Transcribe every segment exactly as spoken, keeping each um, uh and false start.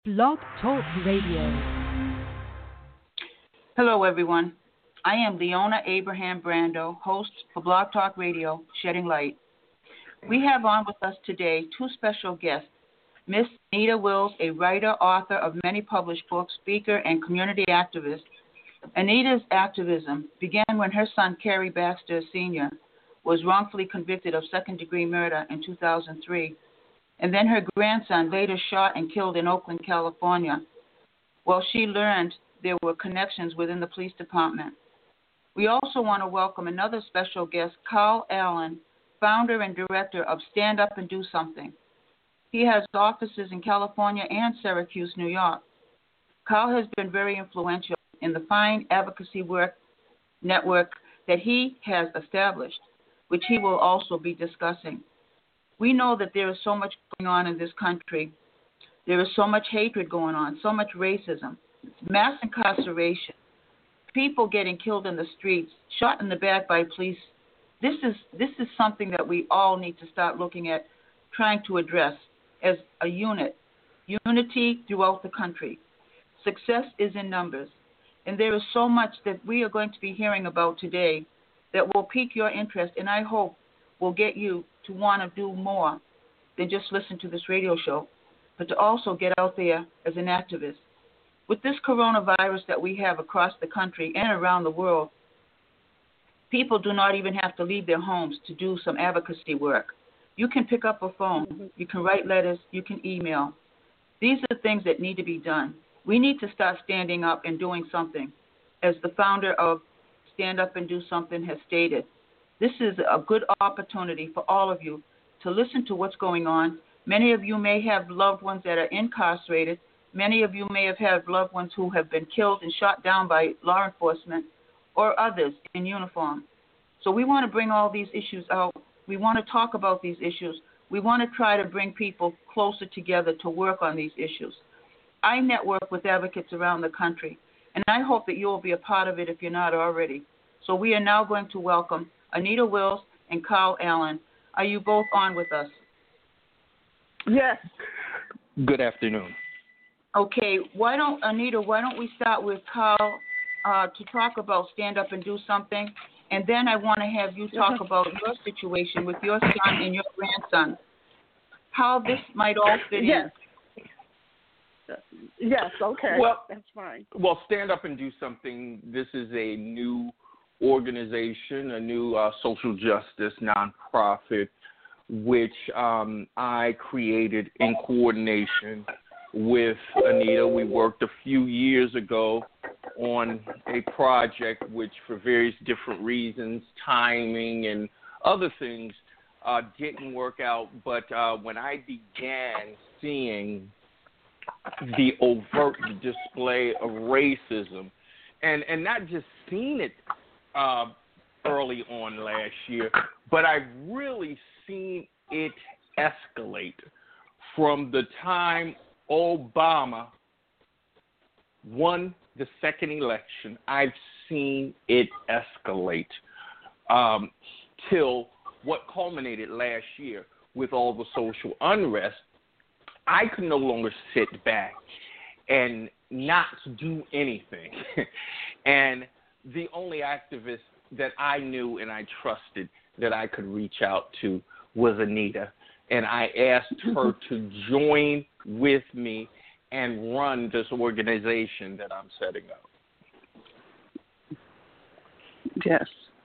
Blog Talk Radio. Hello, everyone. I am Leona Abraham Brando, host for Blog Talk Radio, Shedding Light. We have on with us today two special guests, Miss Anita Wills, a writer, author of many published books, speaker, and community activist. Anita's activism began when her son, Kerry Baxter Senior, was wrongfully convicted of second-degree murder in two thousand three, and then her grandson later shot and killed in Oakland, California, while she learned there were connections within the police department. We also want to welcome another special guest, Carl Allen, founder and director of Stand Up and Do Something. He has offices in California and Syracuse, New York. Carl has been very influential in the fine advocacy work network that he has established, which he will also be discussing. We know that there is so much going on in this country. There is so much hatred going on, so much racism, mass incarceration, people getting killed in the streets, shot in the back by police. This is this is something that we all need to start looking at, trying to address as a unit, unity throughout the country. Success is in numbers, and there is so much that we are going to be hearing about today that will pique your interest, and I hope will get you to want to do more than just listen to this radio show, but to also get out there as an activist. With this coronavirus that we have across the country and around the world, people do not even have to leave their homes to do some advocacy work. You can pick up a phone, mm-hmm. you can write letters, you can email. These are things that need to be done. We need to start standing up and doing something. As the founder of Stand Up and Do Something has stated, this is a good opportunity for all of you to listen to what's going on. Many of you may have loved ones that are incarcerated. Many of you may have had loved ones who have been killed and shot down by law enforcement or others in uniform. So we want to bring all these issues out. We want to talk about these issues. We want to try to bring people closer together to work on these issues. I network with advocates around the country, and I hope that you will be a part of it if you're not already. So we are now going to welcome Anita Wills and Carl Allen. Are you both on with us? Yes. Good afternoon. Okay, why don't, Anita, why don't we start with Carl uh, to talk about Stand Up and Do Something, and then I want to have you talk about your situation with your son and your grandson, how this might all fit yes. in. Yes, okay, well, that's fine. Well, Stand Up and Do Something, this is a new organization, a new uh, social justice nonprofit, which um, I created in coordination with Anita. We worked a few years ago on a project which, for various different reasons, timing and other things, uh, didn't work out. But uh, when I began seeing the overt display of racism, and, and not just seeing it uh, early on last year, but I've really seen it escalate from the time Obama won the second election. I've seen it escalate um, till what culminated last year with all the social unrest. I could no longer sit back and not do anything. And the only activist that I knew and I trusted that I could reach out to was Anita. And I asked her to join with me and run this organization that I'm setting up. Yes.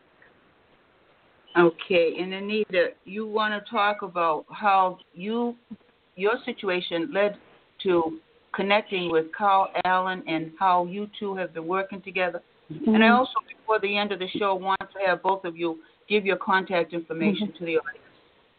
Okay, and Anita, you want to talk about how you, your situation led to connecting with Carl Allen and how you two have been working together. Mm-hmm. And I also, before the end of the show, want to have both of you give your contact information mm-hmm. to the audience.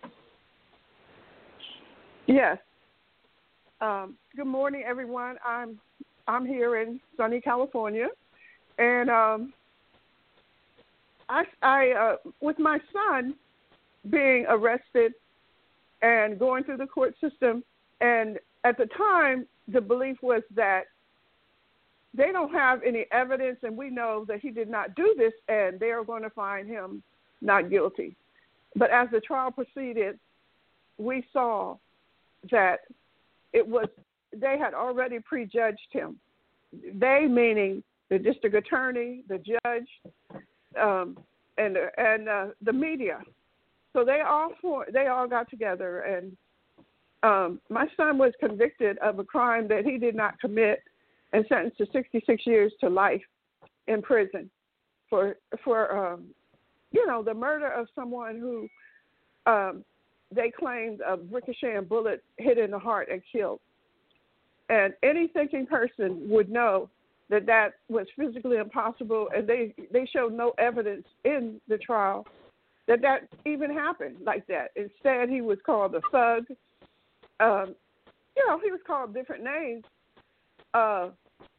Yes. Um, good morning, everyone. I'm I'm here in sunny California, and um, I, I uh, with my son being arrested and going through the court system, and at the time the belief was that they don't have any evidence, and we know that he did not do this, and they are going to find him not guilty. But as the trial proceeded, we saw that it was they had already prejudged him. They meaning the district attorney, the judge, um, and and uh, the media. So they all for, they all got together, and um, my son was convicted of a crime that he did not commit, and sentenced to sixty-six years to life in prison for for um, you know, the murder of someone who um, they claimed a ricocheting bullet hit in the heart and killed. And any thinking person would know that that was physically impossible, and they, they showed no evidence in the trial that that even happened like that. Instead, he was called a thug. Um, you know, he was called different names, uh,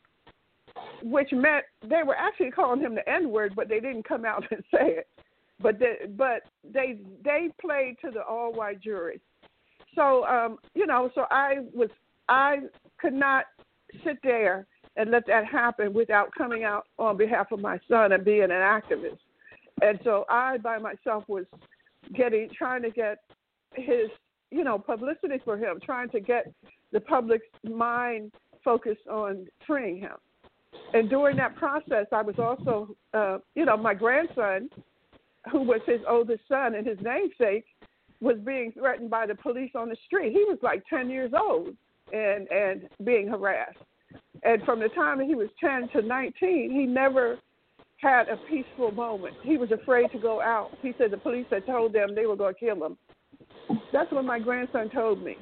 which meant they were actually calling him the N-word, but they didn't come out and say it. But they, but they they played to the all-white jury. So um, you know, so I was I could not sit there and let that happen without coming out on behalf of my son and being an activist. And so I, by myself, was getting trying to get his you know publicity for him, trying to get the public's mind focused on freeing him. And during that process, I was also uh, you know my grandson, who was his oldest son and his namesake, was being threatened by the police on the street. He was like ten years old and, and being harassed. And from the time he was ten to nineteen, he never had a peaceful moment. He was afraid to go out. He said the police had told them they were going to kill him. That's what my grandson told me.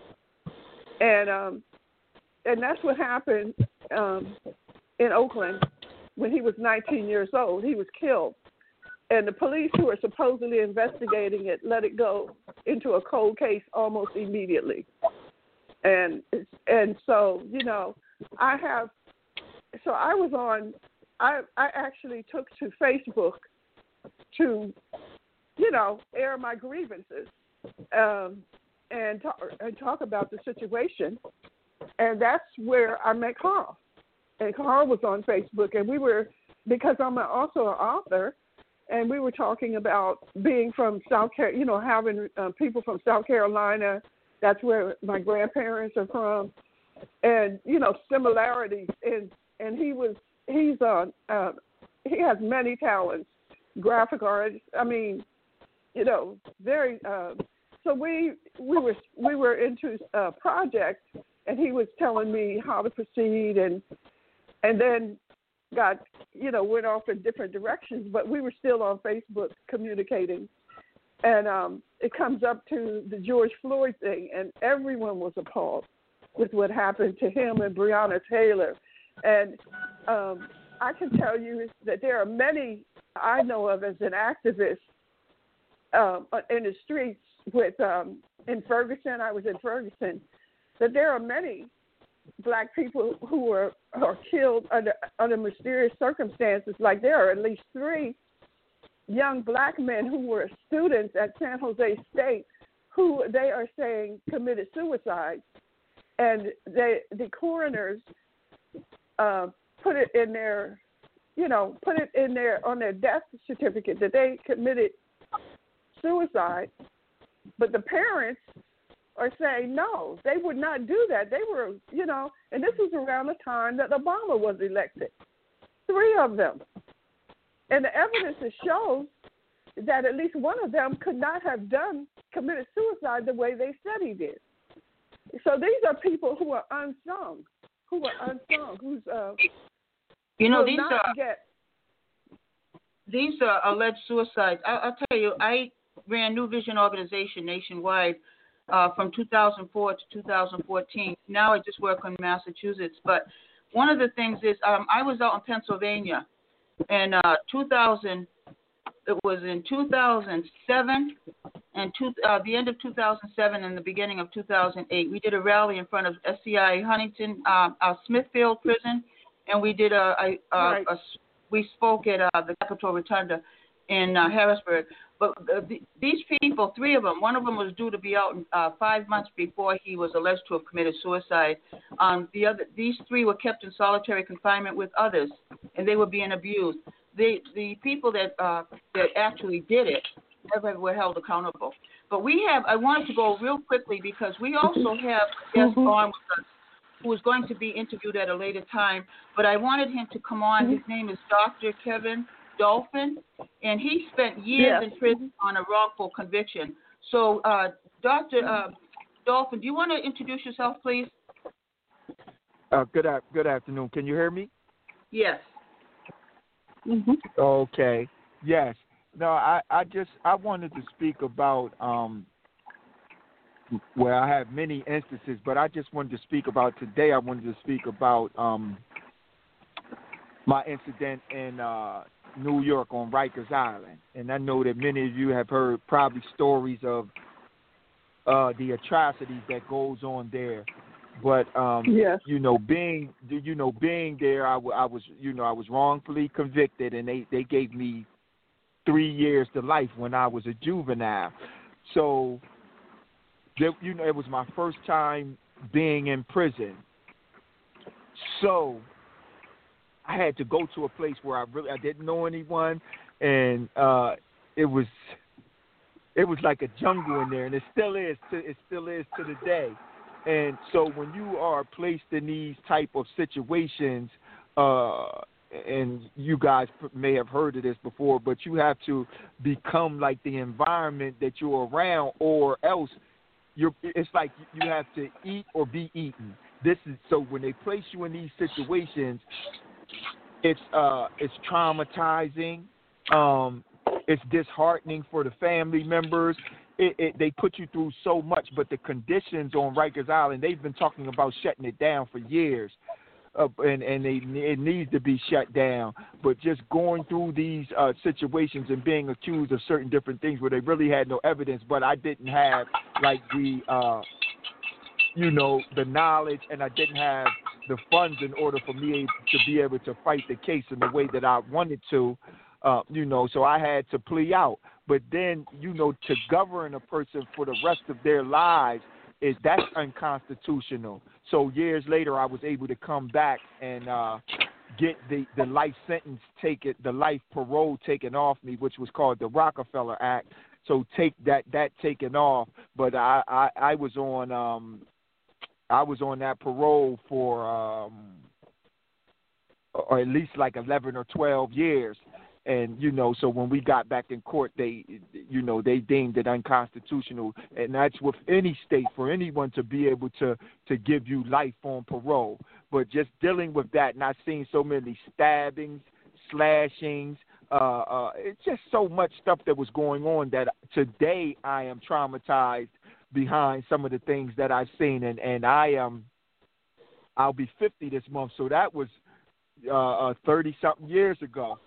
And um, and that's what happened um, in Oakland when he was nineteen years old. He was killed. And the police who are supposedly investigating it let it go into a cold case almost immediately. And and so, you know, I have, so I was on, I, I actually took to Facebook to, you know, air my grievances um, and, talk, and talk about the situation. And that's where I met Carl. And Carl was on Facebook, and we were, because I'm also an author, and we were talking about being from South Carolina, you know, having uh, people from South Carolina. That's where my grandparents are from, and you know, similarities. And and he was he's on uh, uh, he has many talents, graphic artist. I mean, you know, very. Uh, so we we were we were into a project, and he was telling me how to proceed, and and then got, you know, went off in different directions, but we were still on Facebook communicating. And um, it comes up to the George Floyd thing, and everyone was appalled with what happened to him and Breonna Taylor. And um, I can tell you that there are many I know of as an activist um, in the streets with um, in Ferguson. I was in Ferguson. That there are many Black people who were are killed under under mysterious circumstances. Like there are at least three young Black men who were students at San Jose State who they are saying committed suicide, and they the coroners uh, put it in their, you know, put it in their on their death certificate that they committed suicide, but the parents are saying no, they would not do that. They were, you know, and this was around the time that Obama was elected. Three of them. And the evidence shows that at least one of them could not have done, committed suicide the way they said he did. So these are people who are unsung, who are unsung, who's, uh, you know, will these not are, get. These are alleged suicides. I, I'll tell you, I ran New Vision Organization nationwide Uh, from two thousand four to two thousand fourteen. Now I just work on Massachusetts. But one of the things is um, I was out in Pennsylvania in uh, two thousand. It was in two thousand seven and two, uh, the end of two thousand seven and the beginning of two thousand eight. We did a rally in front of S C I Huntington, uh, uh, Smithfield Prison, and we did a, a, a, right. a we spoke at uh, the Capitol Rotunda in uh, Harrisburg. But uh, the, these people, three of them, one of them was due to be out uh, five months before he was alleged to have committed suicide. Um, the other, these three were kept in solitary confinement with others, and they were being abused. The the people that uh, that actually did it never were held accountable. But we have, I wanted to go real quickly because we also have guests on with us who is going to be interviewed at a later time. But I wanted him to come on. His name is Doctor Kevin Dolphin, and he spent years Yes. in prison on a wrongful conviction. So, uh, Doctor Uh, Dolphin, do you want to introduce yourself, please? Uh, good af- good afternoon. Can you hear me? Yes. Mm-hmm. Okay. Yes. No, I, I just I wanted to speak about um where I have many instances, but I just wanted to speak about today. I wanted to speak about um my incident in uh, New York on Rikers Island, and I know that many of you have heard probably stories of uh, the atrocities that goes on there. But um, Yes. you know, being you know being there, I, w- I was you know I was wrongfully convicted, and they, they gave me three years to life when I was a juvenile. So, there, you know, it was my first time being in prison. So, I had to go to a place where I really I didn't know anyone, and uh, it was it was like a jungle in there, and it still is to it still is to the day. And so when you are placed in these type of situations, uh, and you guys may have heard of this before, but you have to become like the environment that you're around, or else you're. It's like you have to eat or be eaten. This is so when they place you in these situations, it's uh, it's traumatizing. Um, it's disheartening for the family members. It, it, they put you through so much, but the conditions on Rikers Island, they've been talking about shutting it down for years, uh, and, and they, it needs to be shut down. But just going through these uh, situations and being accused of certain different things where they really had no evidence, but I didn't have, like, the, uh, you know, the knowledge, and I didn't have the funds in order for me to be able to fight the case in the way that I wanted to, uh, you know, so I had to plea out. But then, you know, to govern a person for the rest of their lives, is that's unconstitutional. So years later, I was able to come back and uh, get the, the life sentence taken, the life parole taken off me, which was called the Rockefeller Act. So take that that taken off. But I, I, I was on um, I was on that parole for um, or at least like eleven or twelve years. And, you know, so when we got back in court, they, you know, they deemed it unconstitutional. And that's with any state, for anyone to be able to, to give you life on parole. But just dealing with that, and I've seen so many stabbings, slashings, uh, uh, it's just so much stuff that was going on that today I am traumatized behind some of the things that I've seen. And, and I am, I'll be fifty this month, so that was uh, uh, thirty-something years ago.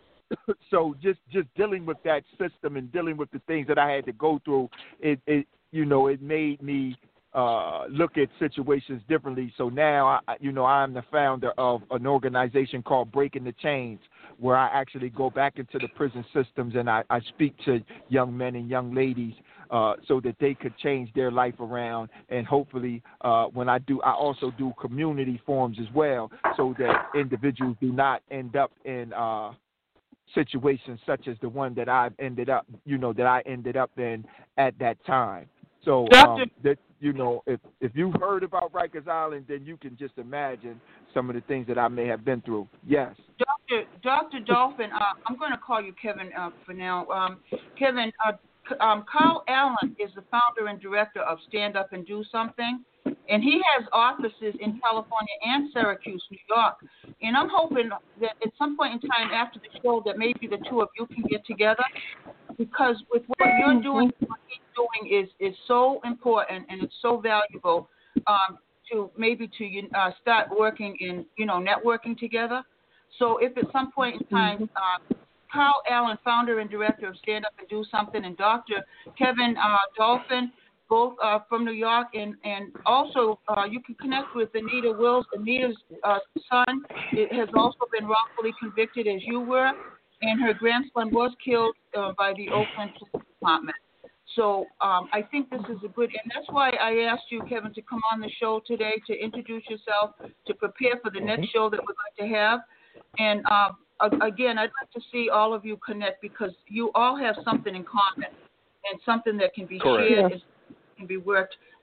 So just, just dealing with that system and dealing with the things that I had to go through, it, it you know, it made me uh, look at situations differently. So now, I, you know, I'm the founder of an organization called Breaking the Chains, where I actually go back into the prison systems and I, I speak to young men and young ladies uh, so that they could change their life around. And hopefully uh, when I do, I also do community forums as well, so that individuals do not end up in uh, situations such as the one that I've ended up, you know, that I ended up in at that time. So um, that, you know, if if you've heard about Rikers Island, then you can just imagine some of the things that I may have been through. Yes. Doctor Doctor Dolphin, uh, I'm going to call you Kevin uh, for now. Um, Kevin, uh, um, Carl Allen is the founder and director of Stand Up and Do Something, and he has offices in California and Syracuse, New York. And I'm hoping that at some point in time after the show that maybe the two of you can get together, because with what you're doing, what he's doing is, is so important and it's so valuable um, to maybe to uh, start working in, you know, networking together. So if at some point in time, uh, Carl Allen, founder and director of Stand Up and Do Something, and Doctor Kevin uh, Dolphin, both uh, from New York, and, and also uh, you can connect with Anita Wills. Anita's uh, son it has also been wrongfully convicted as you were, and her grandson was killed uh, by the Oakland Police Department. So um, I think this is a good, and that's why I asked you, Kevin, to come on the show today to introduce yourself, to prepare for the next show that we're going to have. And uh, again, I'd like to see all of you connect, because you all have something in common and something that can be Correct. shared and can be worked.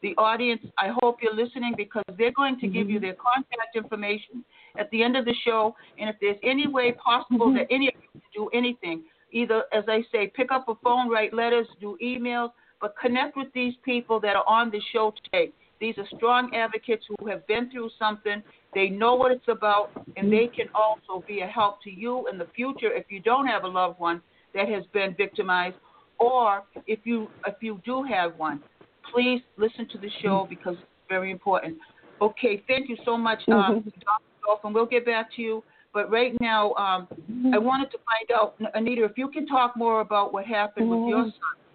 the audience, I hope you're listening because they're going to give you their contact information at the end of the show. And if there's any way possible that any of you can do anything, either, as I say, pick up a phone, write letters, do emails, but connect with these people that are on the show today. These are strong advocates who have been through something. They know what it's about, and they can also be a help to you in the future if you don't have a loved one that has been victimized, or if you if you do have one. Please listen to the show because it's very important. Okay, thank you so much, um, Doctor Dolphin. We'll get back to you. But right now, um, I wanted to find out, Anita, if you can talk more about what happened with your son.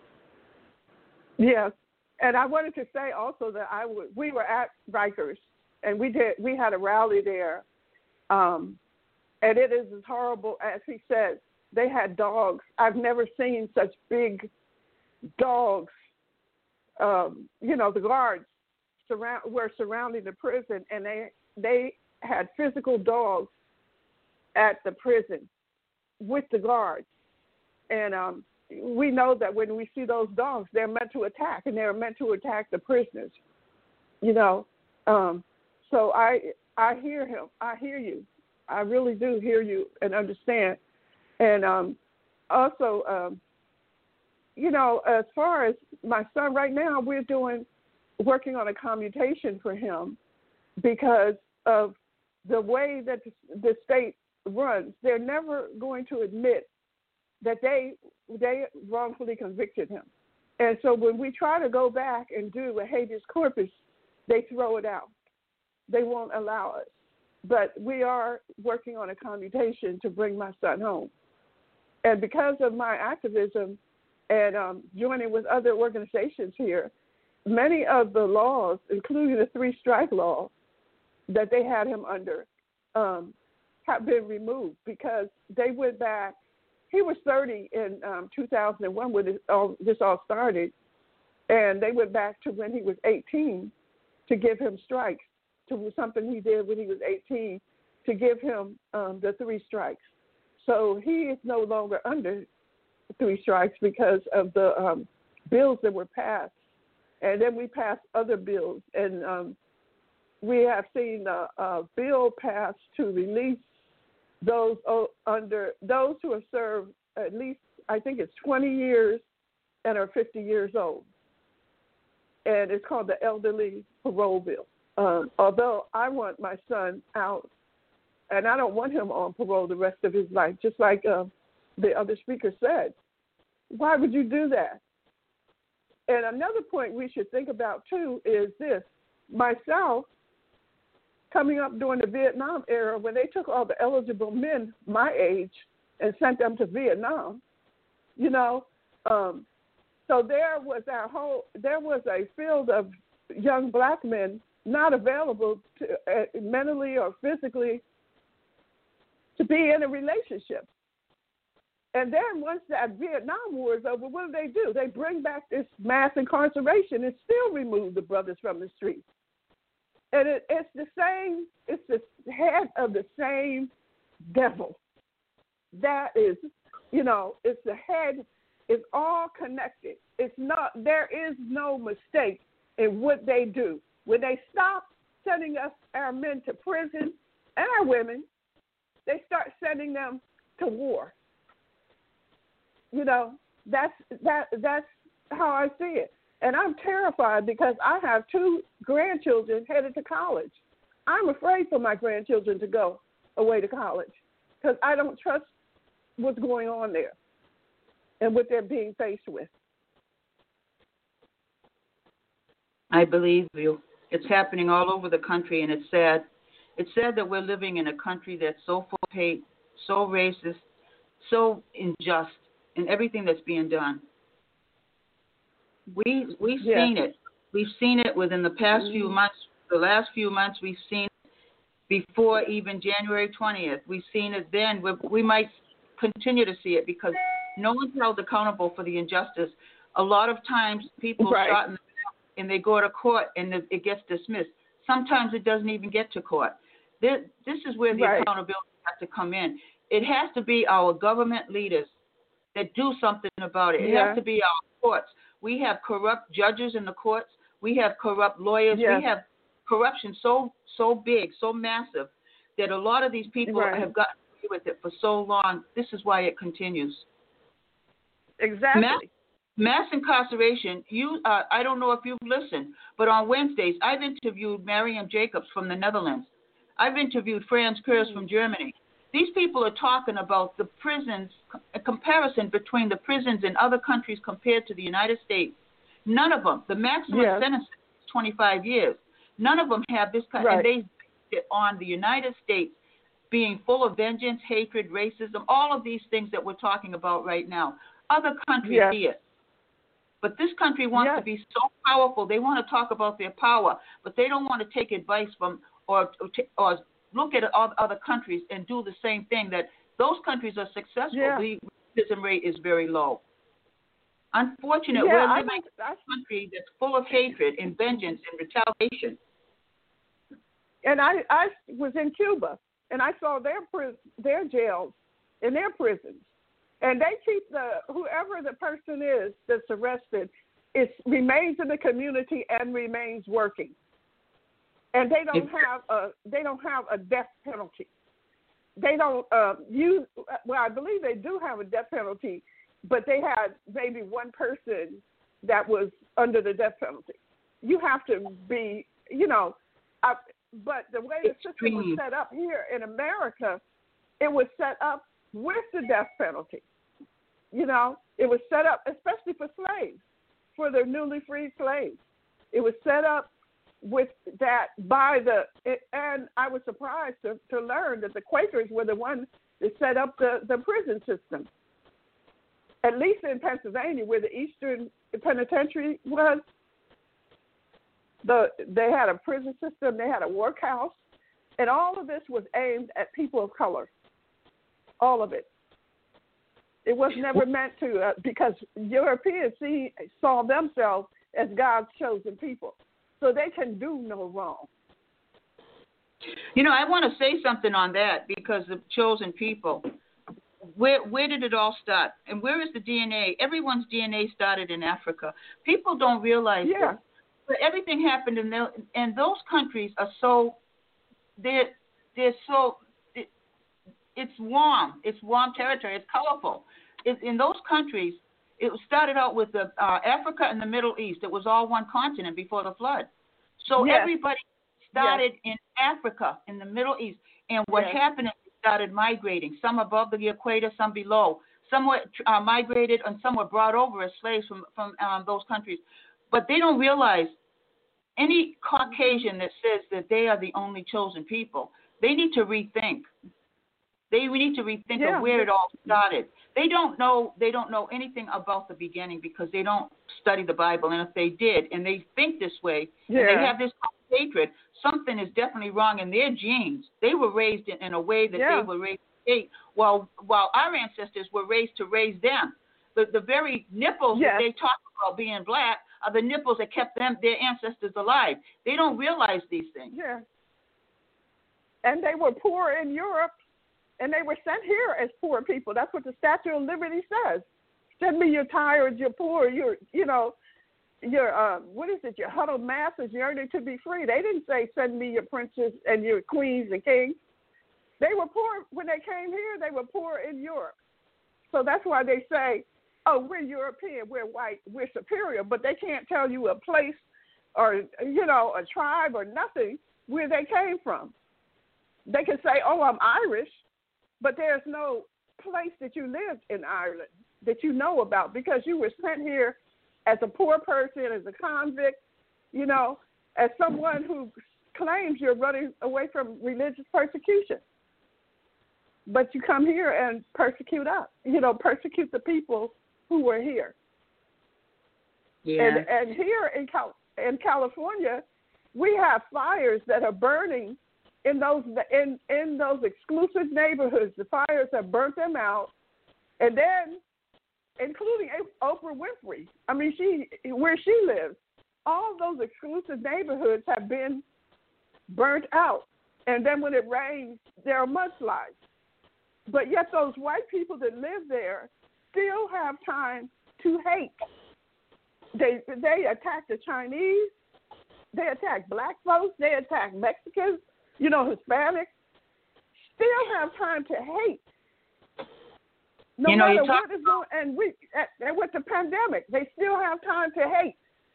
Yes, and I wanted to say also that I w- we were at Rikers, and we did we had a rally there, um, and it is as horrible as he said. They had dogs. I've never seen such big dogs. Um, you know, the guards surround were surrounding the prison, and they they had physical dogs at the prison with the guards. And um, we know that when we see those dogs, they're meant to attack, and they're meant to attack the prisoners. You know, um, so I I hear him. I hear you. I really do hear you and understand. And um, also. Um, You know, as far as my son right now, we're doing, working on a commutation for him because of the way that the, the state runs. They're never going to admit that they they wrongfully convicted him. And so when we try to go back and do a habeas corpus, they throw it out. They won't allow us. But we are working on a commutation to bring my son home. And because of my activism, and um, joining with other organizations here, many of the laws, including the three-strike law that they had him under, um, have been removed because they went back. He was thirty in um, two thousand one when this all, this all started, and they went back to when he was eighteen to give him strikes, to something he did when he was eighteen, to give him um, the three strikes. So he is no longer under three strikes because of the um, bills that were passed. And then we passed other bills. And um, we have seen a, a bill passed to release those under those who have served at least, I think it's twenty years and are fifty years old. And it's called the Elderly Parole Bill. Um, although I want my son out, and I don't want him on parole the rest of his life, just like uh, the other speaker said. Why would you do that? And another point we should think about, too, is this. Myself, coming up during the Vietnam era, when they took all the eligible men my age and sent them to Vietnam, you know, um, so there was a whole, there was a field of young black men not available to, uh, mentally or physically to be in a relationship. And then once that Vietnam War is over, what do they do? They bring back this mass incarceration and still remove the brothers from the streets. And it, it's the same, it's the head of the same devil. That is, you know, it's the head, it's all connected. It's not, there is no mistake in what they do. When they stop sending us, our men to prison and our women, they start sending them to war. You know, that's that that's how I see it. And I'm terrified because I have two grandchildren headed to college. I'm afraid for my grandchildren to go away to college because I don't trust what's going on there and what they're being faced with. I believe you. It's happening all over the country, and it's sad. It's sad that we're living in a country that's so full of hate, so racist, so unjust in everything that's being done. We, we've yeah. seen it. We've seen it within the past mm-hmm. few months. The last few months, we've seen it before even January twentieth. We've seen it then. We, we might continue to see it because no one's held accountable for the injustice. A lot of times people right. shot in the back and they go to court and it gets dismissed. Sometimes it doesn't even get to court. This, this is where the right. accountability has to come in. It has to be our government leaders that do something about it. It yeah. has to be our courts. We have corrupt judges in the courts. We have corrupt lawyers. Yes. We have corruption so so big, so massive, that a lot of these people Right. have gotten away with it for so long. This is why it continues. Exactly. Mass, mass incarceration. You, uh, I don't know if you've listened, but on Wednesdays I've interviewed Mariam Jacobs from the Netherlands. I've interviewed Franz Kurz Mm. from Germany. These people are talking about the prisons, a comparison between the prisons in other countries compared to the United States. None of them, the maximum Yes. sentence is twenty-five years. None of them have this kind, Right. and they based it on the United States being full of vengeance, hatred, racism, all of these things that we're talking about right now. Other countries Yes. see it. But this country wants Yes. to be so powerful. They want to talk about their power, but they don't want to take advice from or or look at other countries and do the same thing. That those countries are successful. Yeah. The racism rate is very low. Unfortunately, Yeah, we're I living think in I, a country that's full of hatred and vengeance and retaliation. and I, I was in Cuba, and I saw their pris- their jails and their prisons, and they keep the whoever the person is that's arrested, is remains in the community and remains working, and they don't have a they don't have a death penalty. They don't uh, use well, I believe they do have a death penalty, but they had maybe one person that was under the death penalty. You have to be, you know, I, but the way the system was set up here in America, it was set up with the death penalty. You know, it was set up, especially for slaves, for the newly freed slaves. It was set up with that by the, it, and I was surprised to, to learn that the Quakers were the ones that set up the, the prison system. At least in Pennsylvania, where the Eastern Penitentiary was, the they had a prison system, they had a workhouse, and all of this was aimed at people of color. All of it. It was never meant to, uh, because Europeans see, saw themselves as God's chosen people, so they can do no wrong. You know, I want to say something on that because of chosen people. Where where did it all start? And where is the D N A? Everyone's D N A started in Africa. People don't realize Yeah. this. But everything happened in the, and those countries are so they're they're so it, it's warm. It's warm territory. It's colorful. It, in those countries, it started out with the uh, Africa and the Middle East. It was all one continent before the flood. So Yes. everybody started in Africa, in the Middle East, and what Yes. happened is they started migrating. Some above the equator, some below. Some were uh, migrated, and some were brought over as slaves from from um, those countries. But they don't realize any Caucasian that says that they are the only chosen people, they need to rethink. They we need to rethink Yeah. of where it all started. They don't know they don't know anything about the beginning because they don't study the Bible. And if they did, and they think this way, and Yeah. they have this hatred, something is definitely wrong in their genes. They were raised in, in a way that Yeah. they were raised to hate, while while our ancestors were raised to raise them. The the very nipples Yes. that they talk about being black are the nipples that kept them their ancestors alive. They don't realize these things. Yeah. And they were poor in Europe, and they were sent here as poor people. That's what the Statue of Liberty says. Send me your tired, your poor, your, you know, your, uh, what is it, your huddled masses yearning to be free. They didn't say send me your princes and your queens and kings. They were poor when they came here. They were poor in Europe. So that's why they say, oh, we're European, we're white, we're superior, but they can't tell you a place or, you know, a tribe or nothing where they came from. They can say, oh, I'm Irish, but there's no place that you lived in Ireland that you know about because you were sent here as a poor person, as a convict, you know, as someone who claims you're running away from religious persecution. But you come here and persecute us, you know, persecute the people who were here. Yeah. And and here in Cal- in California, we have fires that are burning in those in, in those exclusive neighborhoods. The fires have burnt them out, and then, including Oprah Winfrey. I mean, she where she lives, all those exclusive neighborhoods have been burnt out. And then when it rains, there are mudslides. But yet those white people that live there still have time to hate. They they attack the Chinese. they attack black folks, they attack Mexicans, you know, Hispanics. Still have time to hate. No you know, matter you talk- what is going, and we and with the pandemic, they still have time to hate.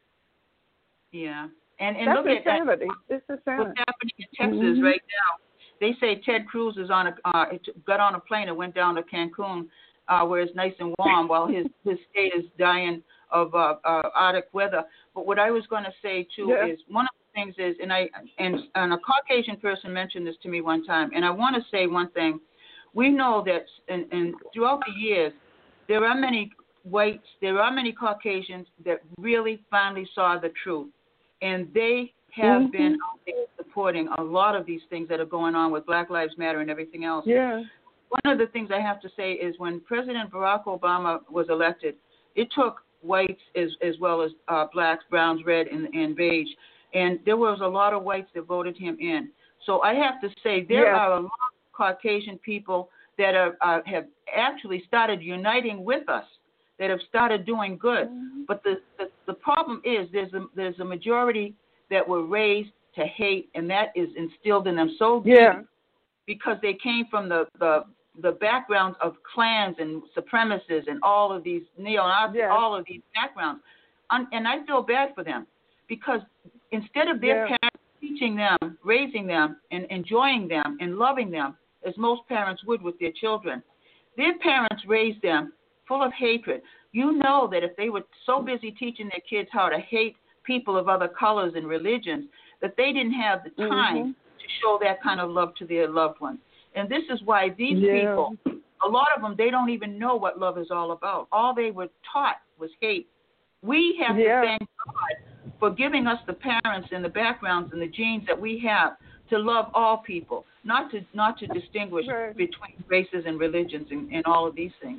Yeah, and and That's look insanity. at that. It's insanity. What's happening in Texas mm-hmm. right now? They say Ted Cruz is on a uh, got on a plane and went down to Cancun, uh, where it's nice and warm, while his his state is dying of uh, uh, Arctic weather. But what I was going to say too yeah. is one of the things is, and I and and a Caucasian person mentioned this to me one time, and I want to say one thing. We know that, and, and throughout the years, there are many whites, there are many Caucasians that really finally saw the truth, and they have mm-hmm. been out there supporting a lot of these things that are going on with Black Lives Matter and everything else. Yeah. One of the things I have to say is when President Barack Obama was elected, it took whites as as well as uh, blacks, browns, red, and, and beige, and there was a lot of whites that voted him in. So I have to say there yeah. are a lot of Caucasian people that are, uh, have actually started uniting with us, that have started doing good. Mm-hmm. But the, the, the problem is there's a, there's a majority that were raised to hate, and that is instilled in them so deep yeah. because they came from the, the, the backgrounds of clans and supremacists and all of these neo-Nazis, yeah. all of these backgrounds. Um, and I feel bad for them because instead of their yeah. parents teaching them, raising them, and enjoying them and loving them, as most parents would with their children, their parents raised them full of hatred. You know that if they were so busy teaching their kids how to hate people of other colors and religions, that they didn't have the time mm-hmm. to show that kind of love to their loved ones. And this is why these yeah. people, a lot of them, they don't even know what love is all about. All they were taught was hate. We have yeah. to thank God for giving us the parents and the backgrounds and the genes that we have to love all people, not to not to distinguish right. between races and religions and, and all of these things.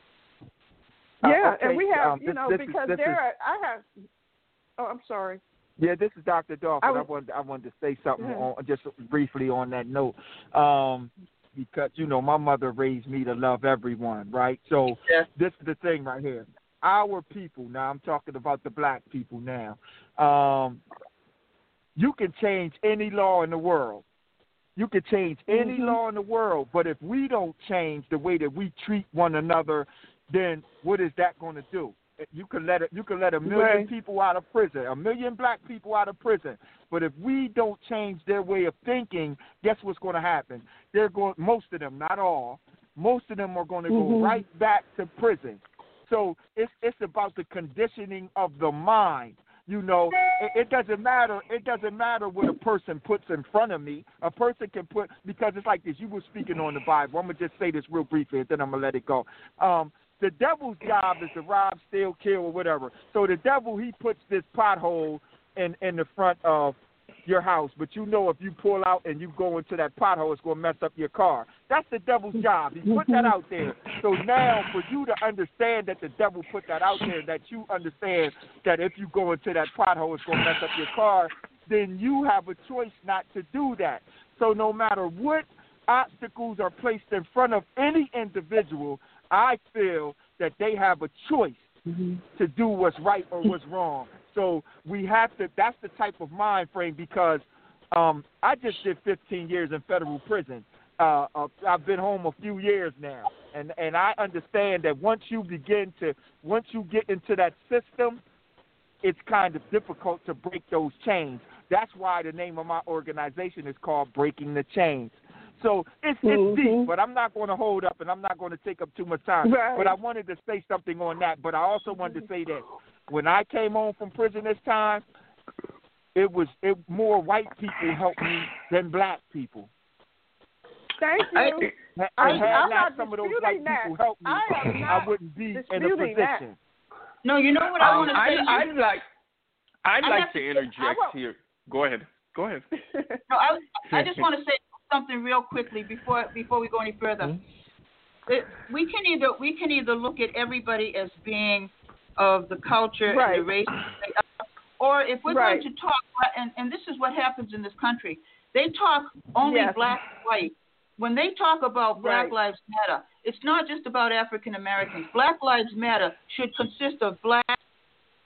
Yeah, uh, okay. and we have, um, you this, know, this because is, there is, are, I have, oh, I'm sorry. Yeah, this is Doctor Dolphin. I, I, was, I wanted I wanted to say something yeah. on, just briefly on that note, um, because you know my mother raised me to love everyone, right? So yeah. this is the thing right here. Our people, now I'm talking about the black people now. Um, you can change any law in the world. You can change any mm-hmm. law in the world, but if we don't change the way that we treat one another, then what is that going to do? You can let it, you can let a million right. people out of prison, a million black people out of prison, but if we don't change their way of thinking, guess what's going to happen? They're going, most of them, not all, most of them are going to mm-hmm. go right back to prison. So it's it's about the conditioning of the mind. You know, it, it doesn't matter. It doesn't matter what a person puts in front of me. A person can put, because it's like this. You were speaking on the Bible. I'm gonna just say this real briefly, and then I'm gonna let it go. Um, the devil's job is to rob, steal, kill, or whatever. So the devil, he puts this pothole in in the front of your house, but you know if you pull out and you go into that pothole, it's going to mess up your car. That's the devil's job. He put that out there. So now for you to understand that the devil put that out there, that you understand that if you go into that pothole, it's going to mess up your car, then you have a choice not to do that. So no matter what obstacles are placed in front of any individual, I feel that they have a choice mm-hmm. to do what's right or what's wrong. So we have to, that's the type of mind frame, because um, I just did fifteen years in federal prison. Uh, uh, I've been home a few years now, and, and I understand that once you begin to, once you get into that system, it's kind of difficult to break those chains. That's why the name of my organization is called Breaking the Chains. So it's, it's mm-hmm. deep, but I'm not going to hold up, and I'm not going to take up too much time. Right. But I wanted to say something on that. But I also wanted to say that when I came home from prison this time, it was it, more white people helped me than black people. Thank you. I, I, I had I'm not not some of those disputing white that. people help me, I, am I not wouldn't be in a disputing position. that. No, you know what I Um, want to I, say? I'd like, I'd I like have to to- interject I won't- here. Go ahead. Go ahead. No, I, I just want to say something real quickly before before we go any further. Mm-hmm. It, we can either we can either look at everybody as being of the culture Right. and the race, or if we're Right. going to talk, and, and this is what happens in this country, they talk only Yes. black and white. When they talk about Black Right. Lives Matter, it's not just about African Americans. Black Lives Matter should consist of black,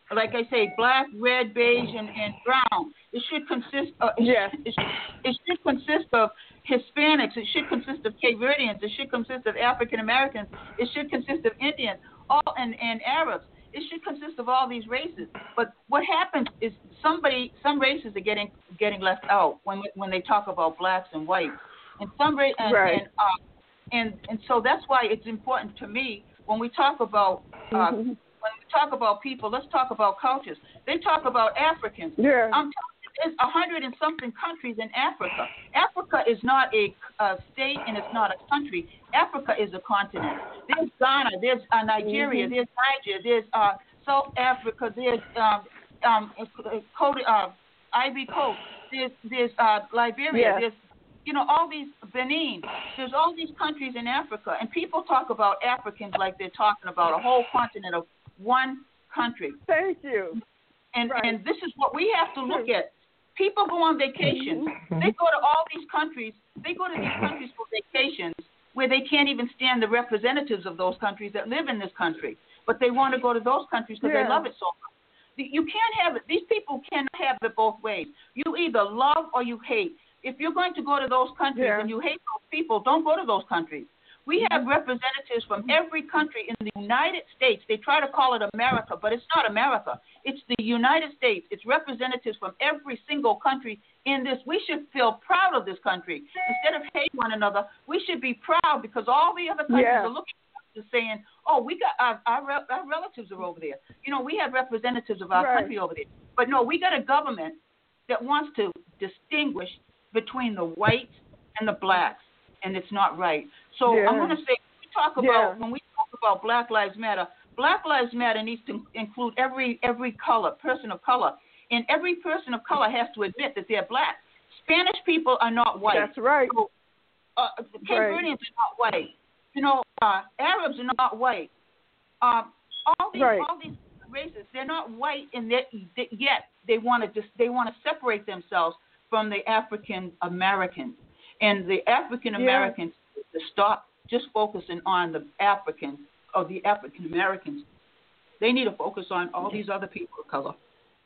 like I say, black, red, beige, and, and brown. It should consist of Yes. it, should, it should consist of Hispanics. It should consist of Cape Verdeans. It should consist of African Americans. It should consist of Indians, all and, and Arabs. It should consist of all these races. But what happens is somebody, some races are getting getting left out when when they talk about blacks and whites, and some ra- and, right. and, uh, and and so that's why it's important to me when we talk about uh, mm-hmm. when we talk about people. Let's talk about cultures. They talk about Africans. Yeah. I'm telling you, there's a hundred and something countries in Africa. Africa is not a, a state and it's not a country. Africa is a continent. There's Ghana, there's uh, Nigeria, mm-hmm. there's Niger, there's uh, South Africa, there's um, um, Cody, uh, Ivory Coast, there's there's uh, Liberia, yeah. there's you know all these Benin. There's all these countries in Africa, and people talk about Africans like they're talking about a whole continent of one country. Thank you. And right. and this is what we have to look at. People go on vacations. Mm-hmm. They go to all these countries. They go to these countries for vacations where they can't even stand the representatives of those countries that live in this country. But they want to go to those countries because yeah. they love it so much. You can't have it. These people cannot have it both ways. You either love or you hate. If you're going to go to those countries yeah. and you hate those people, don't go to those countries. We have representatives from every country in the United States. They try to call it America, but it's not America. It's the United States. It's representatives from every single country in this. We should feel proud of this country. Instead of hating one another, we should be proud because all the other countries yeah. are looking at us saying, oh, we got our, our, our relatives are over there. You know, we have representatives of our right. country over there. But no, we got a government that wants to distinguish between the whites and the blacks, and it's not right. So yeah. I'm going to say, when we talk about yeah. when we talk about Black Lives Matter, Black Lives Matter needs to include every every color, person of color, and every person of color has to admit that they're black. Spanish people are not white. That's right. So, uh, Cape right. Verdeans are not white. You know, uh, Arabs are not white. Um, all these right. all these races, they're not white, and yet they want to just they want to separate themselves from the African Americans. And the African Americans yeah. to stop just focusing on the Africans or the African Americans. They need to focus on all these other people of color.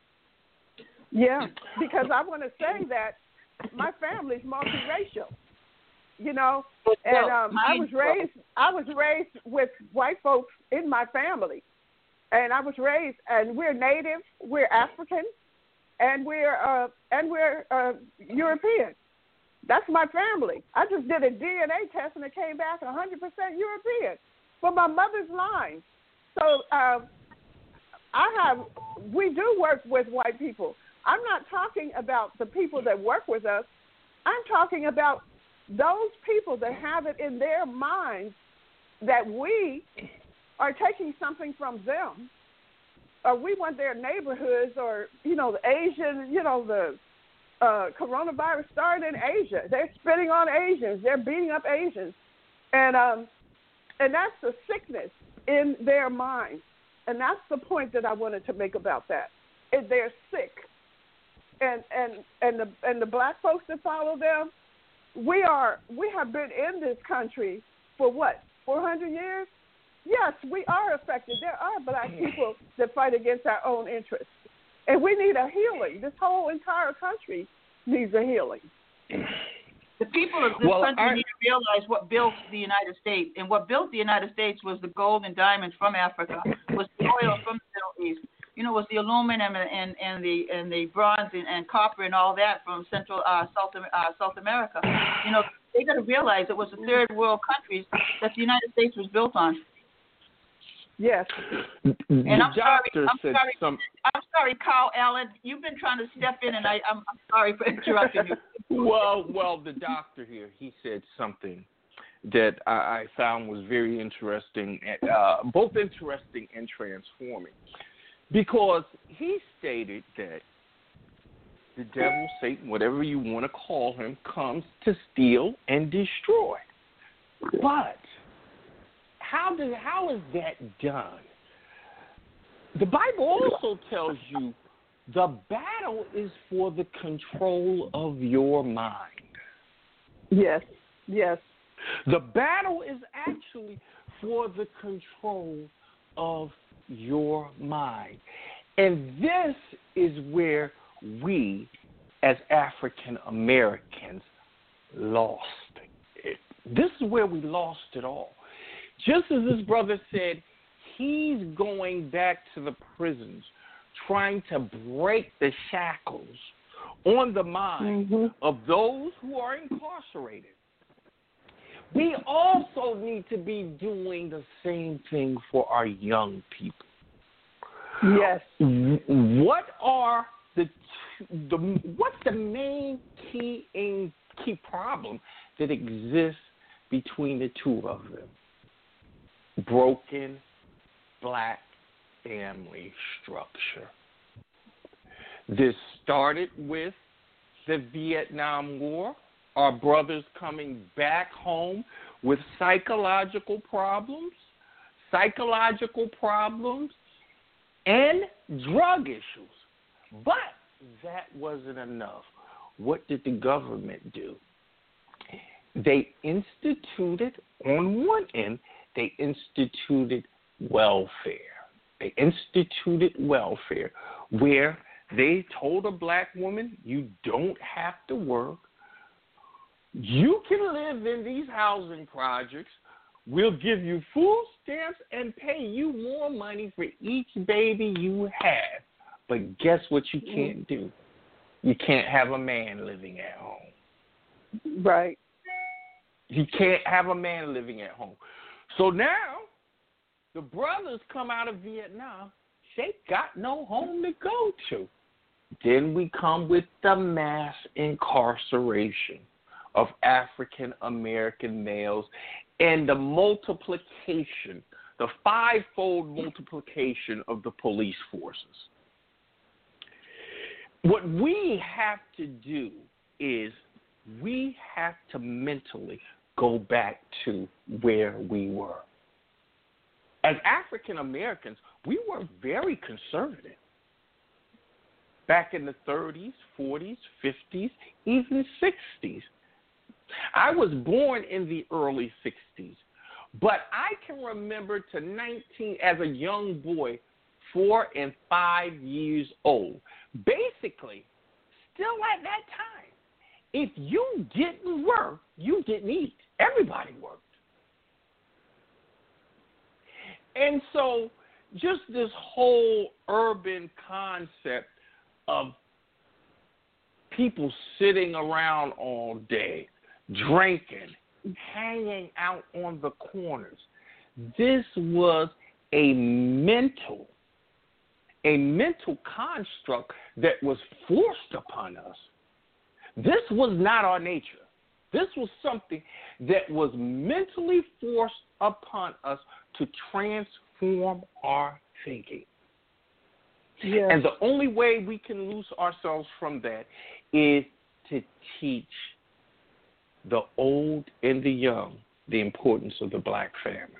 Yeah, because I want to say that my family's multiracial. You know, and um, I was raised I was raised with white folks in my family, and I was raised, and we're Native, we're African, and we're uh, and we're uh, European. That's my family. I just did a D N A test and it came back one hundred percent European from my mother's line. So uh, I have, we do work with white people. I'm not talking about the people that work with us. I'm talking about those people that have it in their minds that we are taking something from them, or we want their neighborhoods, or, you know, the Asian, you know, the Uh, coronavirus started in Asia. They're spitting on Asians. They're beating up Asians, and um, and that's the sickness in their minds. And that's the point that I wanted to make about that. If they're sick, and and and the and the black folks that follow them, we are we have been in this country for what, four hundred years? Yes, we are affected. There are black people that fight against our own interests. And we need a healing. This whole entire country needs a healing. The people of this well, country I, need to realize what built the United States. And what built the United States was the gold and diamonds from Africa, was the oil from the Middle East. You know, was the aluminum and, and, and the and the bronze and, and copper and all that from Central uh, South uh, South America. You know, they got to realize it was the third world countries that the United States was built on. Yes. The and I'm doctor sorry, I'm said sorry, some. I'm sorry, Carl Allen. You've been trying to step in, and I, I'm, I'm sorry for interrupting you. Well, well, the doctor here, he said something that I, I found was very interesting, uh, both interesting and transforming, because he stated that the devil, Satan, whatever you want to call him, comes to steal and destroy. But how does how is that done? The Bible also tells you the battle is for the control of your mind. Yes, yes. The battle is actually for the control of your mind. And this is where we, as African Americans, lost it. This is where we lost it all. Just as this brother said, he's going back to the prisons, trying to break the shackles on the mind mm-hmm. of those who are incarcerated. We also need to be doing the same thing for our young people. Yes. What are the the what's the main key in, key problem that exists between the two of them? Broken black family structure. This started with the Vietnam War, our brothers coming back home with psychological problems, psychological problems, and drug issues. But that wasn't enough. What did the government do? They instituted, on one end, they instituted welfare. They instituted welfare where they told a black woman, you don't have to work. You can live in these housing projects. We'll give you food stamps and pay you more money for each baby you have. But guess what you can't do? You can't have a man living at home. Right. You can't have a man living at home. So now, the brothers come out of Vietnam. They got no home to go to. Then we come with the mass incarceration of African American males and the multiplication, the fivefold multiplication of the police forces. What we have to do is we have to mentally go back to where we were. As African Americans, we were very conservative. Back in the thirties, forties, fifties, even sixties. I was born in the early sixties, but I can remember to nineteen as a young boy, four and five years old. Basically, still at that time, if you didn't work, you didn't eat. Everybody worked. And so just this whole urban concept of people sitting around all day, drinking, hanging out on the corners. This was a mental, a mental construct that was forced upon us. This was not our nature. This was something that was mentally forced upon us to transform our thinking. Yes. And the only way we can loose ourselves from that is to teach the old and the young the importance of the black family.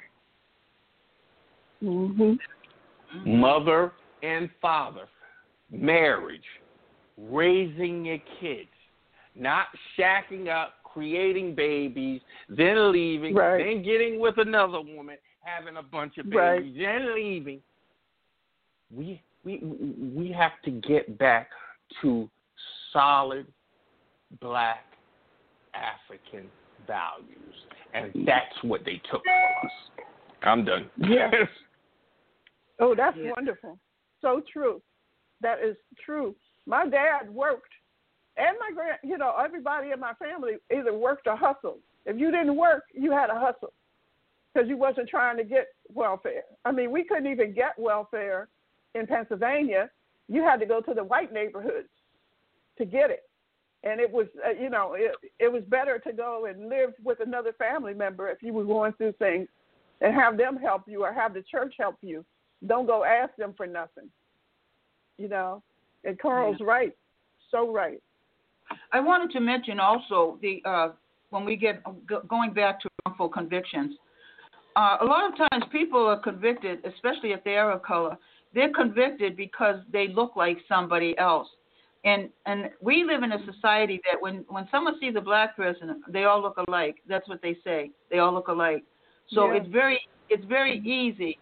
Mm-hmm. Mother and father, marriage, raising your kids, not shacking up, creating babies, then leaving, right. then getting with another woman, having a bunch of babies, right. then leaving. We we we have to get back to solid black African values, and that's what they took from us. I'm done. Yes. Oh, that's yeah. wonderful. So true. That is true. My dad worked, and my grand, you know, everybody in my family either worked or hustled. If you didn't work, you had to hustle because you wasn't trying to get welfare. I mean, we couldn't even get welfare in Pennsylvania. You had to go to the white neighborhoods to get it. And it was, uh, you know, it, it was better to go and live with another family member if you were going through things and have them help you or have the church help you. Don't go ask them for nothing, you know. And Carl's yeah. right, so right. I wanted to mention also the uh, when we get going back to wrongful convictions, uh, a lot of times people are convicted, especially if they are of color. They're convicted because they look like somebody else. And and we live in a society that when, when someone sees a black person, they all look alike. That's what they say. They all look alike. So yeah. it's very it's very easy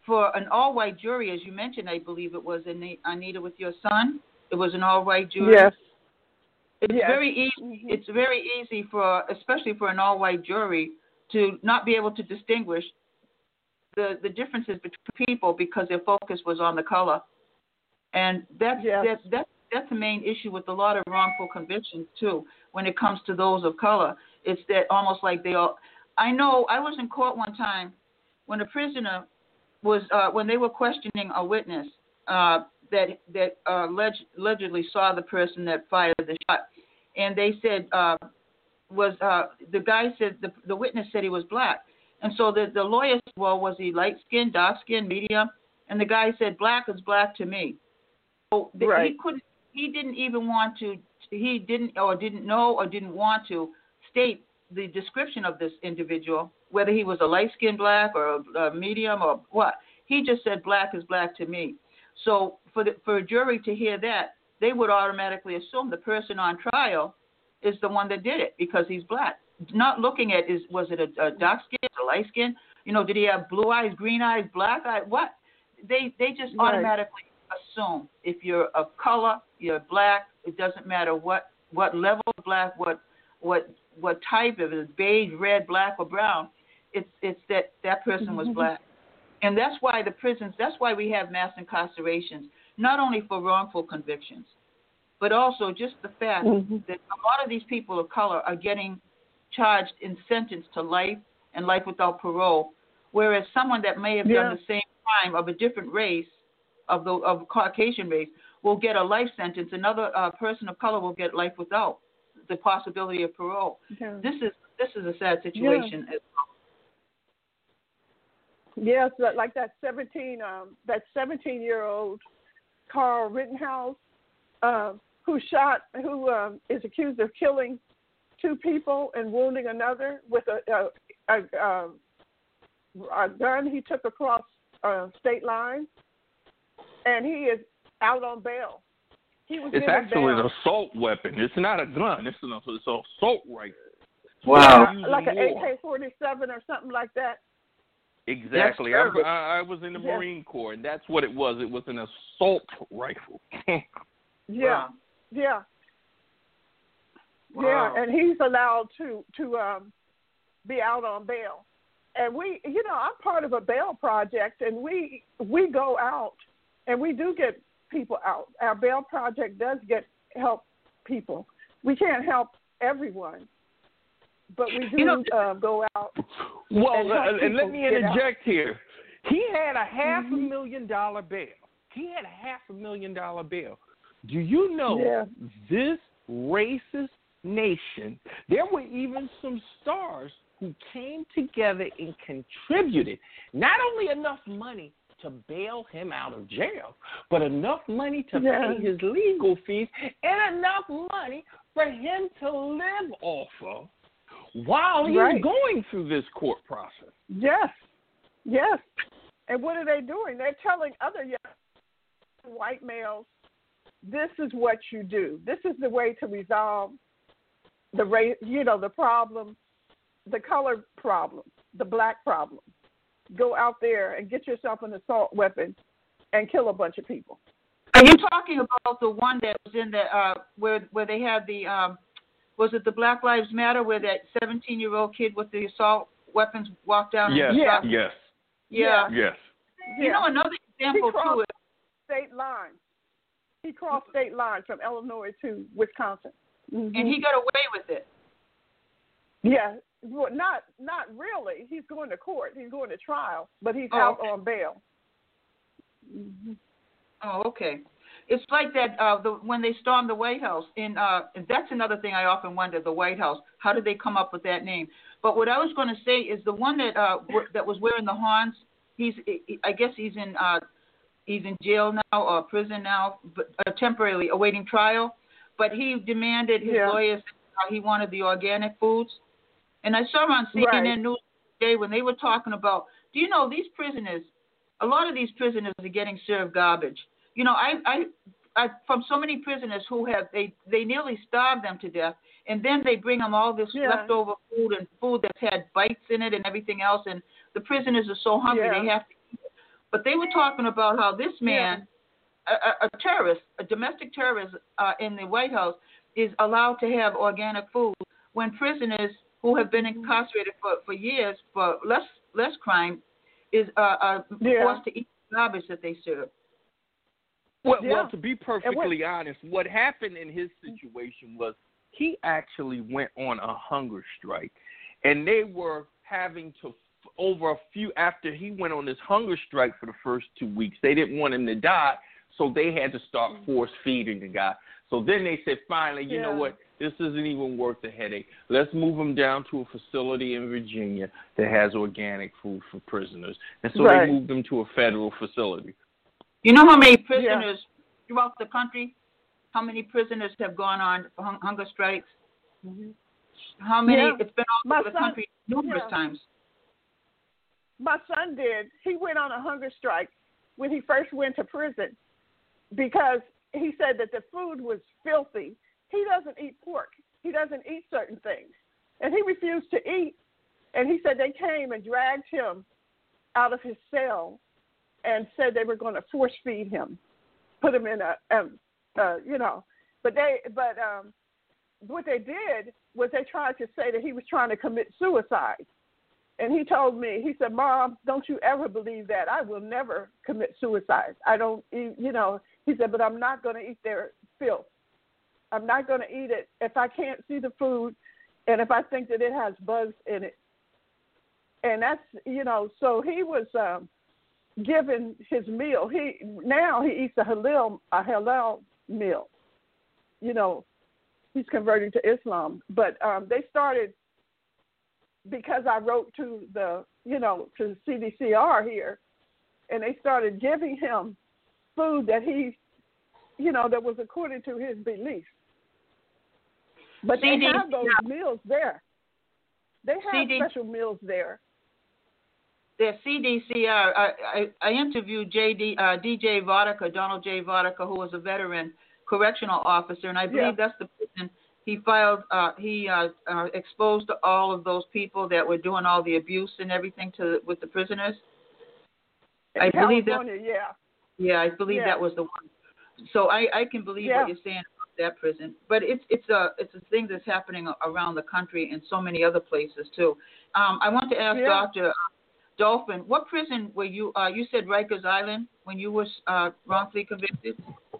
for an all-white jury, as you mentioned, I believe it was, Anita, with your son. It was an all-white jury. Yes. It's yes. very easy. Mm-hmm. It's very easy for, especially for an all-white jury, to not be able to distinguish the, the differences between people because their focus was on the color. And that's yes. that, that that's the main issue with a lot of wrongful convictions too. When it comes to those of color, it's that almost like they all. I know I was in court one time when a prisoner was uh, when they were questioning a witness uh, that that uh, alleged, allegedly saw the person that fired the shot, and they said uh, was uh, the guy said the the witness said he was black, and so the the lawyer said, well, was he light skinned, dark skinned, medium? And the guy said black is black to me. So the, right. he couldn't. He didn't even want to. He didn't or didn't know or didn't want to state the description of this individual, whether he was a light-skinned black or a, a medium or what. He just said black is black to me. So for the, for a jury to hear that, they would automatically assume the person on trial is the one that did it because he's black. Not looking at is was it a, a dark skin, a light skin? You know, did he have blue eyes, green eyes, black eyes? What? They they just right. automatically assume if you're of color, you're black. It doesn't matter what, what level of black, what what what type of it, beige, red, black, or brown. It's it's that that person was black, and that's why the prisons. That's why we have mass incarcerations, not only for wrongful convictions, but also just the fact mm-hmm. that a lot of these people of color are getting charged and sentenced to life and life without parole, whereas someone that may have yeah. done the same crime of a different race, of the of Caucasian race, will get a life sentence. Another uh, person of color will get life without the possibility of parole. Yeah. This is this is a sad situation. Yeah. Yes, like that seventeen um, that seventeen year old Carl Rittenhouse uh, who shot who um, is accused of killing two people and wounding another with a a, a, a, a gun he took across uh, state lines, and he is out on bail. He was it's actually bail. an assault weapon. It's not a gun. It's an, it's an assault rifle. Wow. Yeah, like an A K forty-seven or something like that. Exactly. I, I, I was in the yeah. Marine Corps, and that's what it was. It was an assault rifle. yeah, wow. yeah, wow. yeah. And he's allowed to to um, be out on bail. And we, you know, I'm part of a bail project, and we we go out and we do get people out. Our bail project does get help people. We can't help everyone, but we do you know, uh, go out. Well, and, uh, and let me interject out. here. He had a half mm-hmm. a million dollar bail. He had a half a million dollar bail. Do you know yeah. this racist nation? There were even some stars who came together and contributed not only enough money to bail him out of jail, but enough money to yeah. pay his legal fees and enough money for him to live off of while he's right. going through this court process. Yes, yes. And what are they doing? They're telling other young white males, this is what you do. This is the way to resolve the race, you know, the problem, the color problem, the black problem. Go out there and get yourself an assault weapon and kill a bunch of people. Are you talking about the one that was in the uh, where where they had the um, was it the Black Lives Matter where that seventeen-year-old kid with the assault weapons walked down? Yes, and yeah. shot? yes, yeah, yes. You know another example he crossed too is state lines. He crossed state lines from Illinois to Wisconsin, mm-hmm. and he got away with it. Yeah, well, not not really. He's going to court. He's going to trial, but he's Oh, out okay. on bail. Mm-hmm. Oh, okay. It's like that uh, the, when they stormed the White House. In uh, that's another thing I often wonder. The White House. How did they come up with that name? But what I was going to say is the one that uh, w- that was wearing the horns. He's I guess he's in uh, he's in jail now or prison now, but uh, temporarily awaiting trial. But he demanded his Yeah. lawyers uh, he wanted the organic foods. And I saw on C N N Right. News today when they were talking about. Do you know these prisoners? A lot of these prisoners are getting served garbage. You know, I, I, I, from so many prisoners who have, they, they nearly starve them to death, and then they bring them all this Yeah. leftover food and food that's had bites in it and everything else, and the prisoners are so hungry Yeah. they have to eat it. But they were talking about how this man, yeah. a, a terrorist, a domestic terrorist uh, in the White House, is allowed to have organic food when prisoners who have been incarcerated for, for years for less less crime is uh, uh, yeah. forced to eat garbage that they serve. Well, Yeah. well, to be perfectly honest, what happened in his situation was he actually went on a hunger strike, and they were having to over a few after he went on this hunger strike for the first two weeks. They didn't want him to die, so they had to start force feeding the guy. So then they said, finally, you yeah. know what? This isn't even worth the headache. Let's move him down to a facility in Virginia that has organic food for prisoners. And so right. they moved him to a federal facility. You know how many prisoners yeah. throughout the country, how many prisoners have gone on hung- hunger strikes? Mm-hmm. How many? Yeah. It's been all My over the son, country numerous yeah. times. My son did. He went on a hunger strike when he first went to prison because he said that the food was filthy. He doesn't eat pork. He doesn't eat certain things. And he refused to eat. And he said they came and dragged him out of his cell and said they were going to force feed him, put him in a, um, uh, you know. But they, but um, what they did was they tried to say that he was trying to commit suicide. And he told me, he said, Mom, don't you ever believe that. I will never commit suicide. I don't eat, you know. He said, but I'm not going to eat their filth. I'm not going to eat it if I can't see the food and if I think that it has bugs in it. And that's, you know, so he was um, given his meal. He Now he eats a halal, a halal meal. You know, he's converting to Islam. But um, they started, because I wrote to the, you know, to the C D C R here, and they started giving him food that he, you know, that was according to his beliefs. But C D C, they have those yeah. meals there. They have C D C, special meals there. The C D C R, I, I, I interviewed J D, uh, D J Vodka, Donald J. Vodka, who was a veteran correctional officer, and I believe yeah. that's the prison he filed, uh, he uh, uh, exposed to all of those people that were doing all the abuse and everything to with the prisoners. In I California, believe that. yeah. Yeah, I believe yeah. that was the one. So I, I can believe yeah. what you're saying about that prison, but it's it's a it's a thing that's happening around the country and so many other places too. Um, I want to ask yeah. Doctor Dolphin, what prison were you? Uh, you said Rikers Island when you were uh, wrongfully convicted.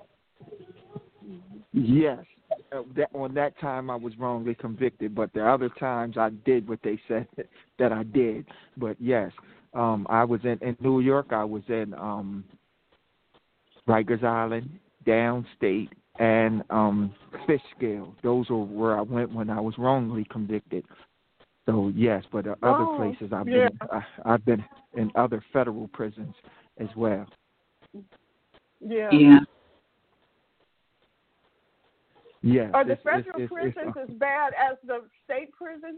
Yes. Uh, that, on that time, I was wrongly convicted, but the other times I did what they said that I did. But yes, um, I was in, in New York. I was in um, Rikers Island, downstate, and um, Fishkill. Those were where I went when I was wrongly convicted. So yes, but uh, other oh, places I've yeah. been, I, I've been in other federal prisons as well. Yeah. Yeah. Yes. Are the it's, federal it's, it's, prisons it's, as bad as the state prisons?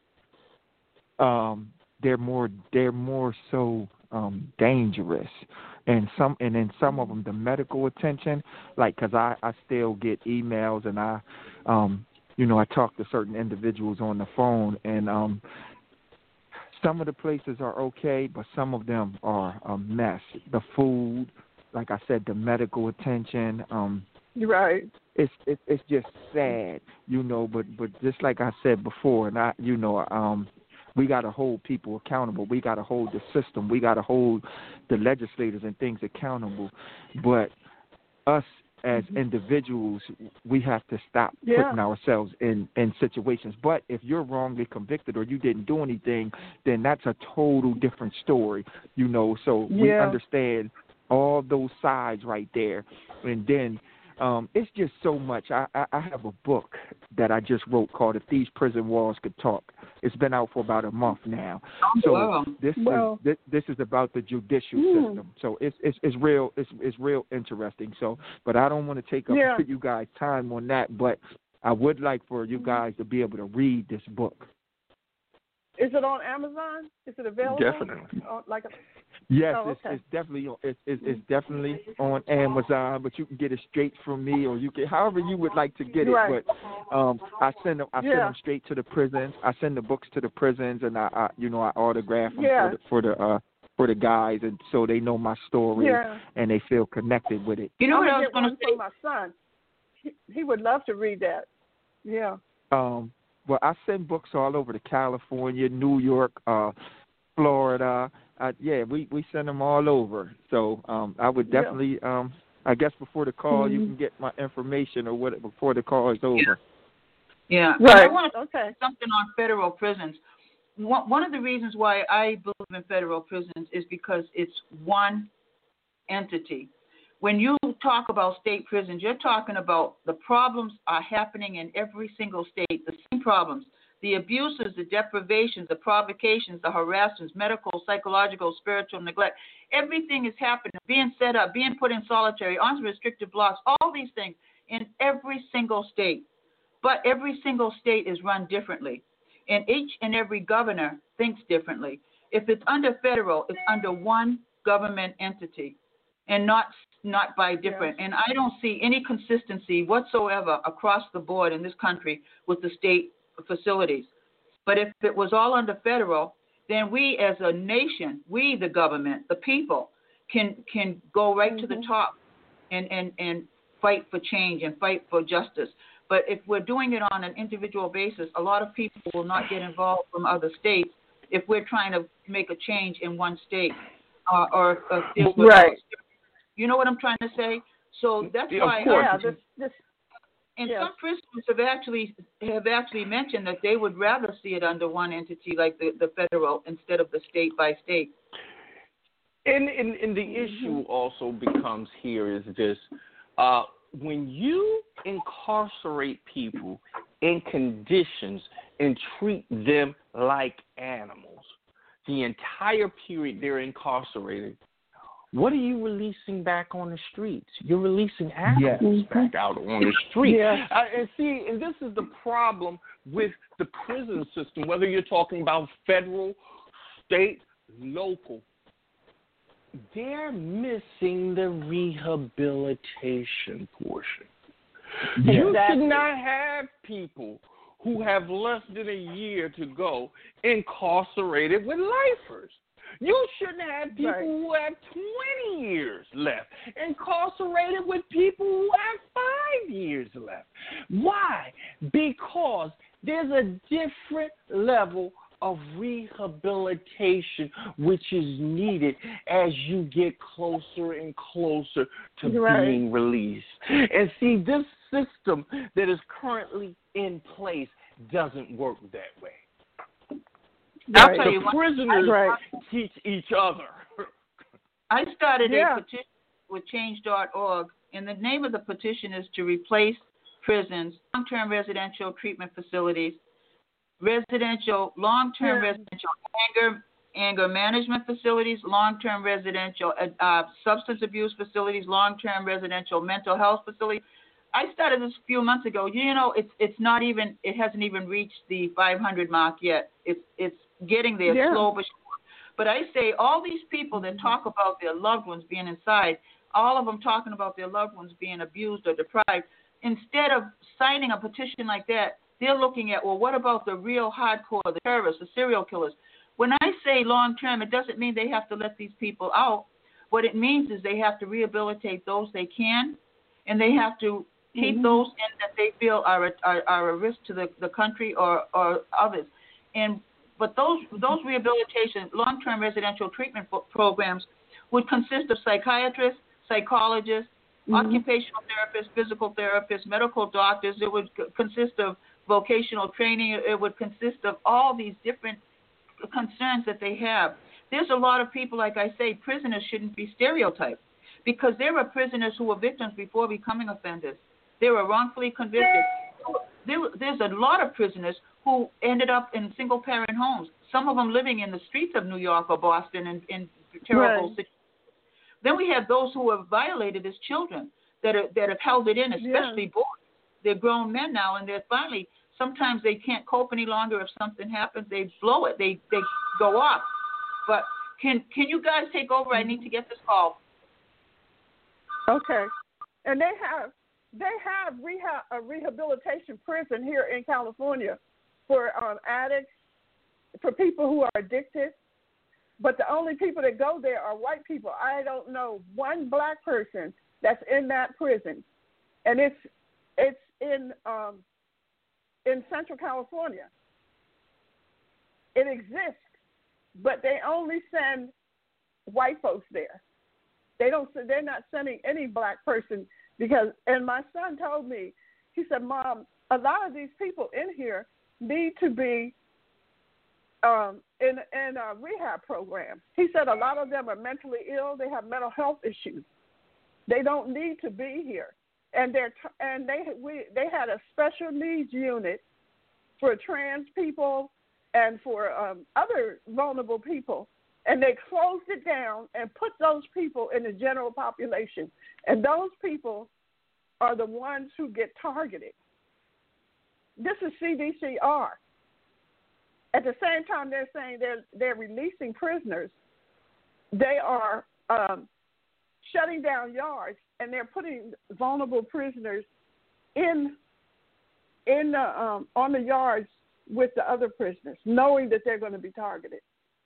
um, they're more they're more so um, dangerous, and some and in some of them the medical attention, like because I, I still get emails and I, um, you know, I talk to certain individuals on the phone, and um, some of the places are okay, but some of them are a mess. The food, like I said, the medical attention. Um, You're right. It's it, it's just sad, you know. But but just like I said before, and I, you know, um, we got to hold people accountable. We got to hold the system. We got to hold the legislators and things accountable. But us as mm-hmm. individuals, we have to stop yeah. putting ourselves in, in situations. But if you're wrongly convicted or you didn't do anything, then that's a total different story, you know. So yeah. we understand all those sides right there, and then. Um, it's just so much. I, I, I have a book that I just wrote called If These Prison Walls Could Talk. It's been out for about a month now. Oh, so wow. this wow. is this, this is about the judicial mm. system. So it's it's it's real it's it's real interesting. So, but I don't want to take up yeah. you guys' time on that. But I would like for you guys to be able to read this book. Is it on Amazon? Is it available? Definitely. Oh, like a, Yes, oh, it's, okay. it's definitely on, it's, it's, it's definitely on Amazon, but you can get it straight from me, or you can however you would like to get it. Right. But um, I send them I send yeah. them straight to the prisons. I send the books to the prisons, and I, I you know I autograph them yeah. for the for the uh, for the guys, and so they know my story Yeah. and they feel connected with it. You know I'm what I gonna was get going to one say? for my son. He, he would love to read that. Yeah. Um, well, I send books all over to California, New York, uh, Florida. Uh, yeah, we, we send them all over. So um, I would definitely, yeah. um, I guess before the call, mm-hmm. you can get my information or what before the call is over. Yeah. Right. I want to okay. say something on federal prisons. One, one of the reasons why I believe in federal prisons is because it's one entity. When you talk about state prisons, you're talking about the problems are happening in every single state, the same problems, the abuses, the deprivations, the provocations, the harassments, medical, psychological, spiritual neglect. Everything is happening, being set up, being put in solitary, on restricted blocks, all these things in every single state. But every single state is run differently, and each and every governor thinks differently. If it's under federal, it's under one government entity and not not by different. Yes. And I don't see any consistency whatsoever across the board in this country with the state facilities. But if it was all under federal, then we as a nation, we the government, the people, can can go right mm-hmm. to the top and, and, and fight for change and fight for justice. But if we're doing it on an individual basis, a lot of people will not get involved from other states if we're trying to make a change in one state uh, or, or deal with right. You know what I'm trying to say? So that's yeah, why. Of course. Yeah, this, this, and yes. some prisoners have actually have actually mentioned that they would rather see it under one entity, like the, the federal, instead of the state by state. And, and, and the issue also becomes here is this. Uh, when you incarcerate people in conditions and treat them like animals, the entire period they're incarcerated, what are you releasing back on the streets? You're releasing animals yes. back out on the street. Yeah. Uh, and see, and this is the problem with the prison system, whether you're talking about federal, state, local. They're missing the rehabilitation portion. Yes. You should not have people who have less than a year to go incarcerated with lifers. You shouldn't have people right. who have twenty years left incarcerated with people who have five years left. Why? Because there's a different level of rehabilitation which is needed as you get closer and closer to right. being released. And see, this system that is currently in place doesn't work that way. I'll Right. tell you The what, prisoners right. teach each other. I started yeah. a petition with change dot org, and the name of the petition is to replace prisons, long-term residential treatment facilities, residential, long-term yeah. residential anger anger management facilities, long-term residential uh, substance abuse facilities, long-term residential mental health facilities. I started this a few months ago. You know, it's it's not even it hasn't even reached the five hundred mark yet. It's it's getting there yeah. slow but sure. But I say all these people that talk about their loved ones being inside, all of them talking about their loved ones being abused or deprived, instead of signing a petition like that, they're looking at, well, what about the real hardcore, the terrorists, the serial killers? When I say long term, it doesn't mean they have to let these people out. What it means is they have to rehabilitate those they can, and they have to keep mm-hmm. those in that they feel are a, are, are a risk to the, the country or, or others. And but those those rehabilitation, long-term residential treatment programs would consist of psychiatrists, psychologists, mm-hmm. occupational therapists, physical therapists, medical doctors. It would c- consist of vocational training. It would consist of all these different concerns that they have. There's a lot of people, like I say, prisoners shouldn't be stereotyped because there are prisoners who were victims before becoming offenders. They were wrongfully convicted. There, there's a lot of prisoners who ended up in single-parent homes, some of them living in the streets of New York or Boston in, in terrible right. situations. Then we have those who have violated as children that are, that have held it in, especially yeah. boys. They're grown men now, and they're finally, sometimes they can't cope any longer. If something happens, they blow it. They they go off. But can can you guys take over? I need to get this call. Okay. And they have they have rehab, a rehabilitation prison here in California for um, addicts, for people who are addicted. but the only people that go there are white people. I don't know one black person that's in that prison, and it's it's in um, in Central California. It exists, but they only send white folks there. They don't. They're not sending any black person because. And my son told me, he said, "Mom, a lot of these people in here need to be um, in in a rehab program." He said a lot of them are mentally ill. They have mental health issues. They don't need to be here. And they're and they we they had a special needs unit for trans people and for um, other vulnerable people, and they closed it down and put those people in the general population. And those people are the ones who get targeted. This is C D C R. At the same time, they're saying they're they're releasing prisoners. They are um, shutting down yards, and they're putting vulnerable prisoners in in the, um, on the yards with the other prisoners, knowing that they're going to be targeted.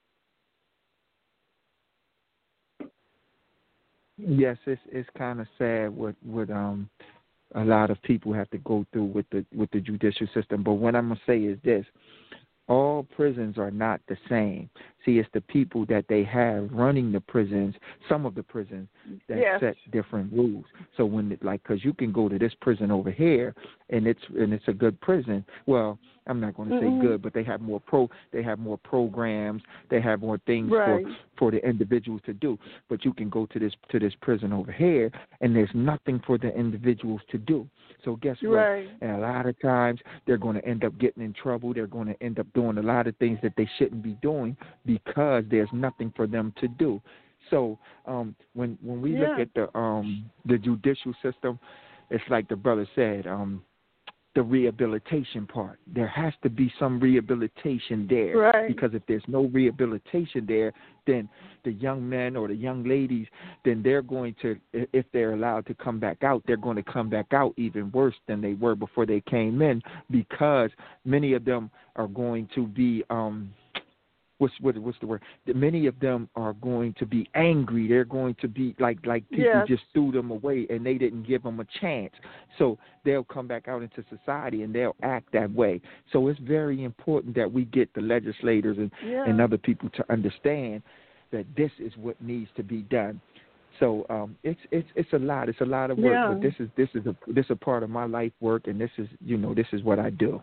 Yes, it's it's kind of sad what what um a lot of people have to go through with the with the judicial system. But what I'm gonna say is this: all prisons are not the same. See, it's the people that they have running the prisons, some of the prisons, that yes. set different rules. So when, it, like, because you can go to this prison over here, and it's and it's a good prison. Well, I'm not going to mm-hmm. say good, but they have more pro, they have more programs, they have more things right. for for the individuals to do. But you can go to this to this prison over here, and there's nothing for the individuals to do. So guess what? Right. And a lot of times they're going to end up getting in trouble. They're going to end up doing a lot of things that they shouldn't be doing because there's nothing for them to do. So um, when when we yeah. look at the um, the judicial system, it's like the brother said, um, the rehabilitation part. There has to be some rehabilitation there, right. because if there's no rehabilitation there, then the young men or the young ladies, then they're going to, if they're allowed to come back out, they're going to come back out even worse than they were before they came in, because many of them are going to be um, What's what, what's the word? Many of them are going to be angry. They're going to be like like people yes. just threw them away and they didn't give them a chance. So they'll come back out into society and they'll act that way. So it's very important that we get the legislators and, yeah. and other people to understand that this is what needs to be done. So um, it's it's it's a lot. It's a lot of work. Yeah. But this is this is a this is a part of my life work, and this is you know this is what I do.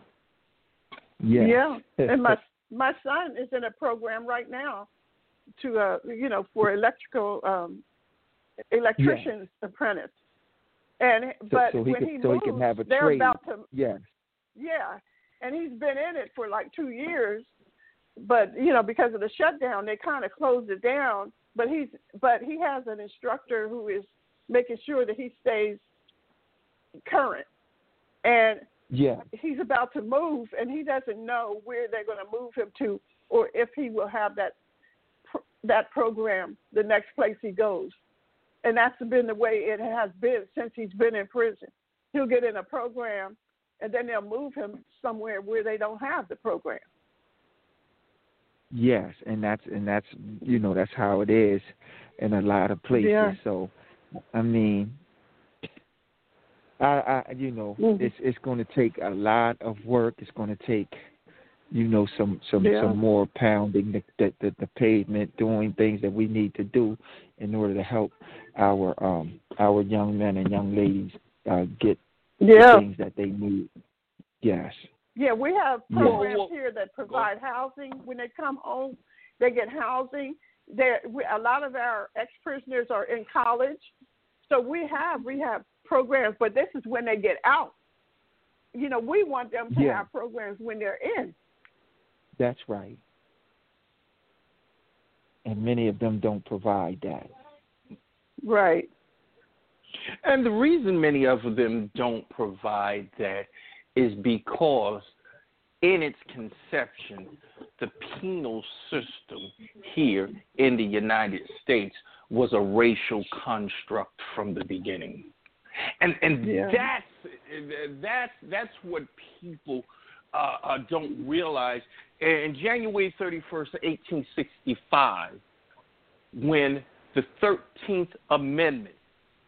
Yes. Yeah. And my My son is in a program right now to, uh, you know, for electrical um, electrician's yeah. apprentice. And so, but so he when can, he so moves, he can have a they're trade. about to. Yes. Yeah, and he's been in it for like two years, but you know, because of the shutdown, they kind of closed it down. But he's but he has an instructor who is making sure that he stays current. And yeah. he's about to move, and he doesn't know where they're going to move him to, or if he will have that that program the next place he goes. And that's been the way it has been since he's been in prison. He'll get in a program, and then they'll move him somewhere where they don't have the program. Yes, and that's and that's you know that's how it is in a lot of places. Yeah. So, I mean. I, I, you know, mm-hmm. it's it's going to take a lot of work. It's going to take, you know, some some, yeah. some more pounding the, the the the pavement, doing things that we need to do in order to help our um our young men and young ladies uh, get yeah. the things that they need. Yes. Yeah, we have programs yeah. here that provide housing when they come home. They get housing. There, a lot of our ex-prisoners are in college, so we have rehab programs, but this is when they get out. You know, we want them to yeah. have programs when they're in. That's right. And many of them don't provide that. Right. And the reason many of them don't provide that is because in its conception, the penal system here in the United States was a racial construct from the beginning. And and yeah. that's that's that's what people uh, uh, don't realize. in January thirty-first, eighteen sixty-five, when the thirteenth Amendment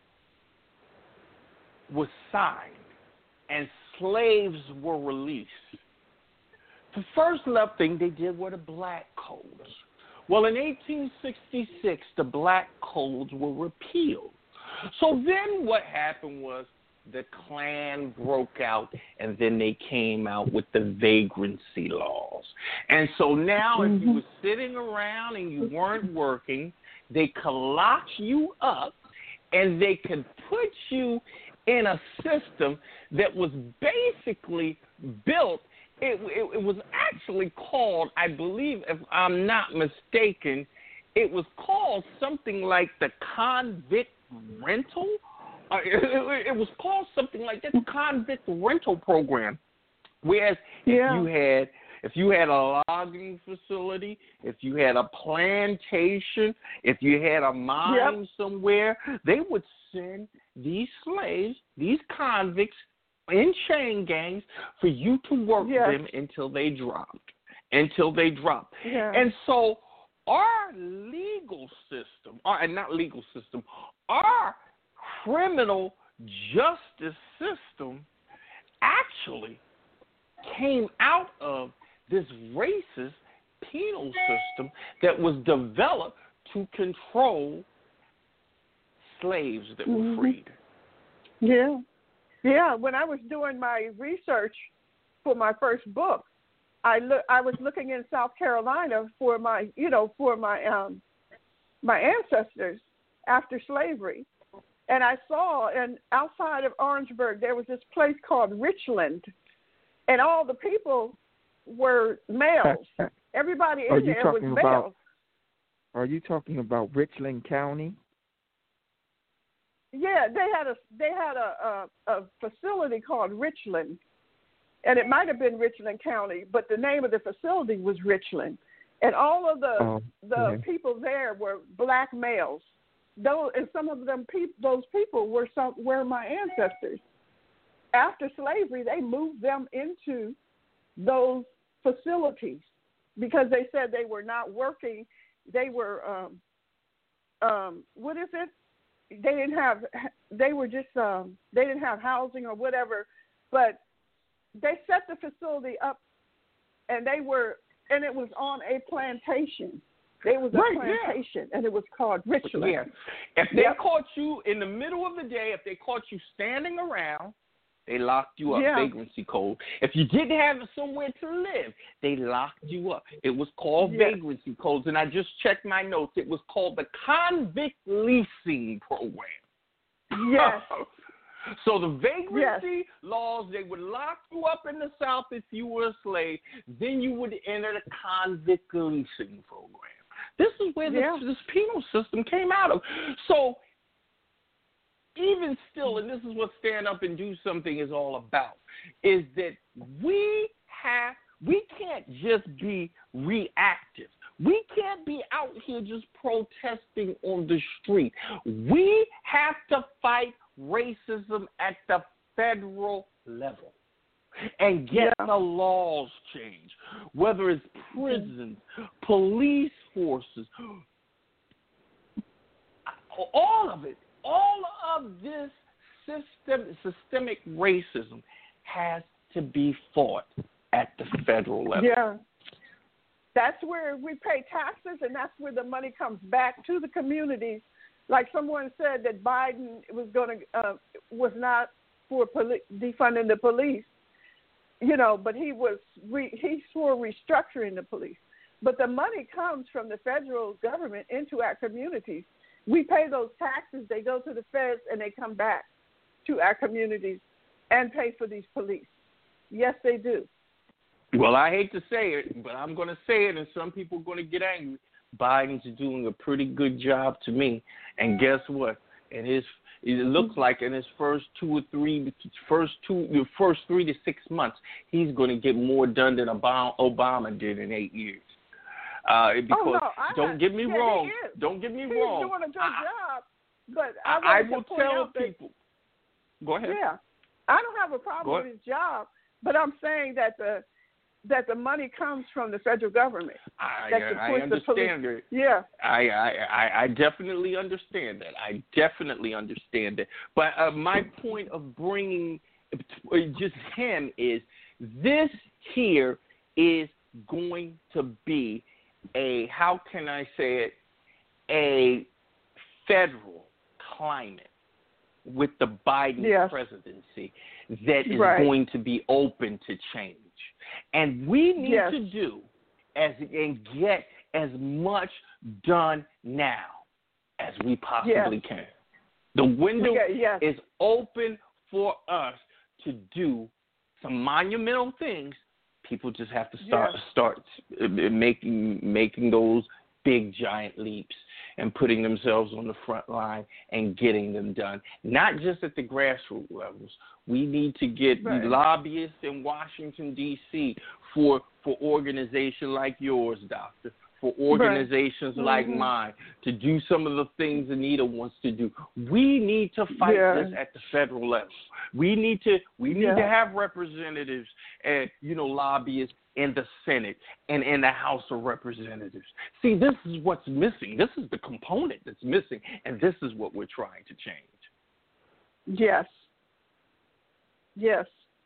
was signed and slaves were released, the first left thing they did were the black codes. Well, in eighteen sixty-six, the black codes were repealed. So then what happened was the Klan broke out, and then they came out with the vagrancy laws. And so now mm-hmm. if you were sitting around and you weren't working, they could lock you up, and they could put you in a system that was basically built. It, it, it was actually called, I believe, if I'm not mistaken, it was called something like the convict rental. Uh, it, it, it was called something like that, the convict rental program. Whereas yeah. if you had, if you had a logging facility, if you had a plantation, if you had a mine yep. somewhere, they would send these slaves, these convicts, in chain gangs for you to work yes. them until they dropped, until they dropped. Yeah. And so our legal system, or not legal system, our criminal justice system actually came out of this racist penal system that was developed to control slaves that were mm-hmm. freed. Yeah. Yeah, when I was doing my research for my first book, I look, I was looking in South Carolina for my, you know, for my um, my ancestors after slavery, and I saw, and outside of Orangeburg, there was this place called Richland, and all the people were males. Everybody in there was males. About, are you talking about Richland County? Yeah, they had a they had a, a, a facility called Richland, and it might have been Richland County, but the name of the facility was Richland, and all of the oh, the okay. people there were black males. Those and some of them pe- those people were some were my ancestors. After slavery, they moved them into those facilities because they said they were not working. They were um, um, what is it? They didn't have, they were just, um, they didn't have housing or whatever, but they set the facility up, and they were, and it was on a plantation. There was a right, plantation, yeah. and it was called Richland. Yeah. If they yep. caught you in the middle of the day, if they caught you standing around, they locked you up, yeah. vagrancy code. If you didn't have somewhere to live, they locked you up. It was called yes. vagrancy codes, and I just checked my notes. It was called the convict leasing program. Yes. So the vagrancy yes. laws, they would lock you up in the South if you were a slave. Then you would enter the convict leasing program. This is where yeah. this, this penal system came out of. So even still, and this is what Stand Up and Do Something is all about, is that we have, we can't just be reactive. We can't be out here just protesting on the street. We have to fight racism at the federal level and get yeah. the laws changed, whether it's prisons, police forces, all of it. All of this system, systemic racism has to be fought at the federal level. Yeah. That's where we pay taxes, and that's where the money comes back to the communities. Like someone said that Biden was going to uh, was not for poli- defunding the police, you know, but he was re- he swore restructuring the police. But the money comes from the federal government into our communities. We pay those taxes, they go to the feds, and they come back to our communities and pay for these police. Yes, they do. Well, I hate to say it, but I'm going to say it, and some people are going to get angry. Biden's doing a pretty good job to me. And guess what? In his, it looks like in his first two or three, first two, the first three to six months, he's going to get more done than Obama did in eight years. Uh, because oh, no, don't have, get me yeah, wrong. Don't get me He's wrong. He's doing a good I, job, but I, I, I will to point tell out that, people. Go ahead. Yeah, I don't have a problem with his job, but I'm saying that the that the money comes from the federal government. I, that I supports the police. understand it. Yeah. I, I, I, I definitely understand that. I definitely understand it. But uh, my point of bringing just him is this here is going to be a, how can I say it, a federal climate with the Biden yes. presidency that is right. going to be open to change. And we need yes. to do as and get as much done now as we possibly yes. can. The window yeah, yes. is open for us to do some monumental things. People just have to start yes. start making making those big giant leaps and putting themselves on the front line and getting them done. Not just at the grassroots levels. We need to get right. lobbyists in Washington, D C for for organizations like yours, Doctor, for organizations right. like mm-hmm. mine, to do some of the things Anita wants to do. We need to fight yeah. this at the federal level. We need to we need yeah. to have representatives and, you know, lobbyists in the Senate and in the House of Representatives. See, this is what's missing. This is the component that's missing, and this is what we're trying to change. Yes. Yes.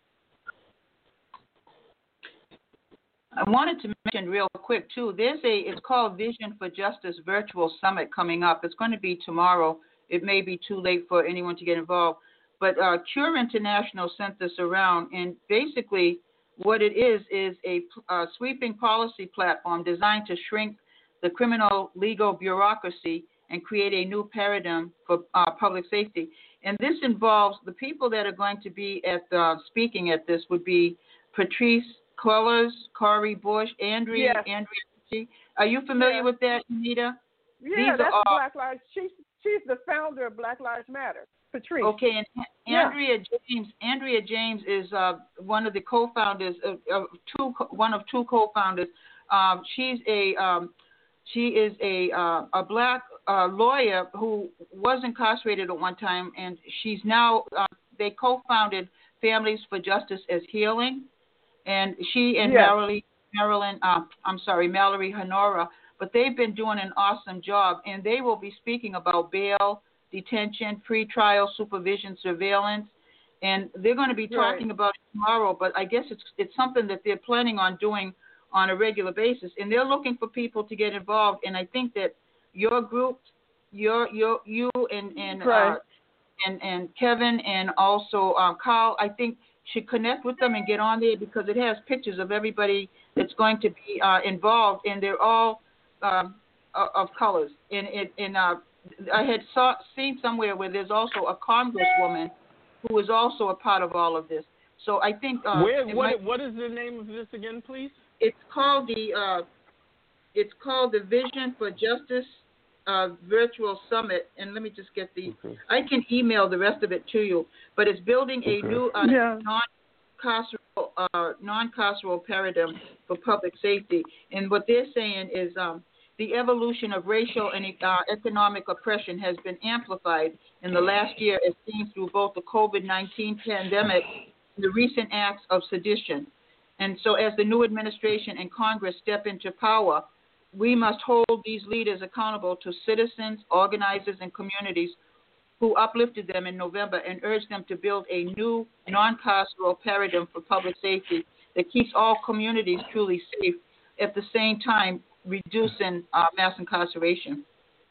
I wanted to mention real quick, too, there's a, it's called Vision for Justice Virtual Summit coming up. It's going to be tomorrow. It may be too late for anyone to get involved. But uh, Cure International sent this around, and basically what it is is a, a sweeping policy platform designed to shrink the criminal legal bureaucracy and create a new paradigm for uh, public safety. And this involves the people that are going to be at uh, speaking at this would be Patrice Cullors, Cori Bush, Andrea, yes. Andrea. Are you familiar yes. with that, Anita? Yeah, These that's are, Black Lives. She's she's the founder of Black Lives Matter. Patrice. Okay, and yeah. Andrea James. Andrea James is uh, one of the co-founders of, of two, one of two co-founders. Um, she's a um, she is a uh, a black uh, lawyer who was incarcerated at one time, and she's now uh, they co-founded Families for Justice as Healing, and she and yes. Marilyn Marilyn uh, I'm sorry Mallory Honora, but they've been doing an awesome job, and they will be speaking about bail, detention, pretrial supervision, surveillance, and they're going to be talking right. about it tomorrow. But I guess it's it's something that they're planning on doing on a regular basis, and they're looking for people to get involved. And I think that your group, your your you and and right. uh, and and Kevin and also um, Carl, I think should connect with them and get on there, because it has pictures of everybody that's going to be uh, involved, and they're all um, of colors. And it in uh, I had saw, seen somewhere where there's also a congresswoman who is also a part of all of this. So I think uh, Where, what, might, what is the name of this again, please? It's called the uh, it's called the Vision for Justice uh, Virtual Summit. And let me just get the okay. I can email the rest of it to you. But it's building a okay. new uh, yeah. non-carceral uh, non-carceral paradigm for public safety. And what they're saying is um, the evolution of racial and uh, economic oppression has been amplified in the last year, as seen through both the COVID nineteen pandemic and the recent acts of sedition. And so as the new administration and Congress step into power, we must hold these leaders accountable to citizens, organizers, and communities who uplifted them in November, and urge them to build a new non-carceral paradigm for public safety that keeps all communities truly safe, at the same time reducing uh, mass incarceration.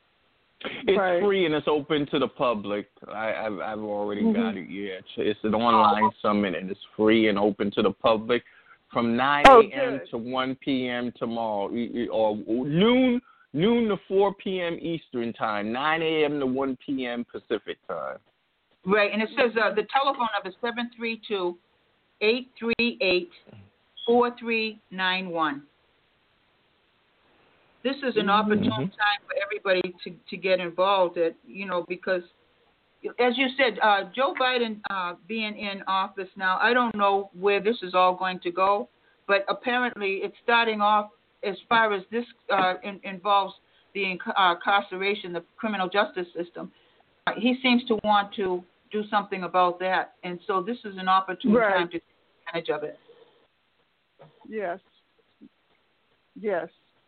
It's right. free and it's open to the public. I, I've, I've already mm-hmm. got it. Yeah, it's, it's an online summit, and it's free and open to the public from nine a.m. Oh, to one p.m. tomorrow, or noon noon to four p.m. Eastern time, nine a.m. to one p.m. Pacific time. Right, and it says uh, the telephone number is seven three two, eight three eight, four three nine one. This is an opportune mm-hmm. time for everybody to, to get involved, at, you know, because, as you said, uh, Joe Biden uh, being in office now, I don't know where this is all going to go, but apparently it's starting off, as far as this uh, in, involves the inc- uh, incarceration, the criminal justice system. Uh, he seems to want to do something about that, and so this is an opportune right. time to take advantage of it. Yes. Yes.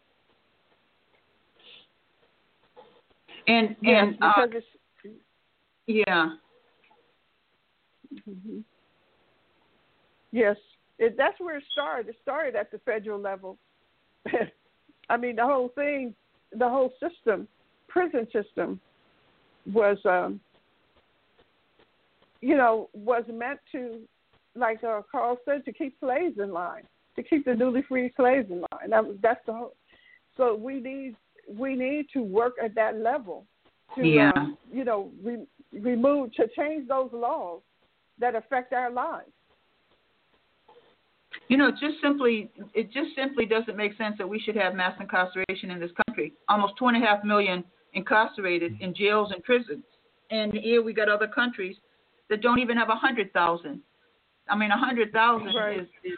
And Yes, and uh, because it's yeah. Mm-hmm. Yes, it, that's where it started. It started at the federal level. I mean, the whole thing, the whole system, prison system, was, um, you know, was meant to, like uh, Carl said, to keep slaves in line, to keep the newly freed slaves in line. That was, that's the whole. So we need we need to work at that level to, Yeah. um, you know, re- remove to change those laws that affect our lives. You know, it just simply it just simply doesn't make sense that we should have mass incarceration in this country. Almost two and a half million incarcerated in jails and prisons, and here we got other countries that don't even have a hundred thousand. I mean, a hundred thousand Right. is, is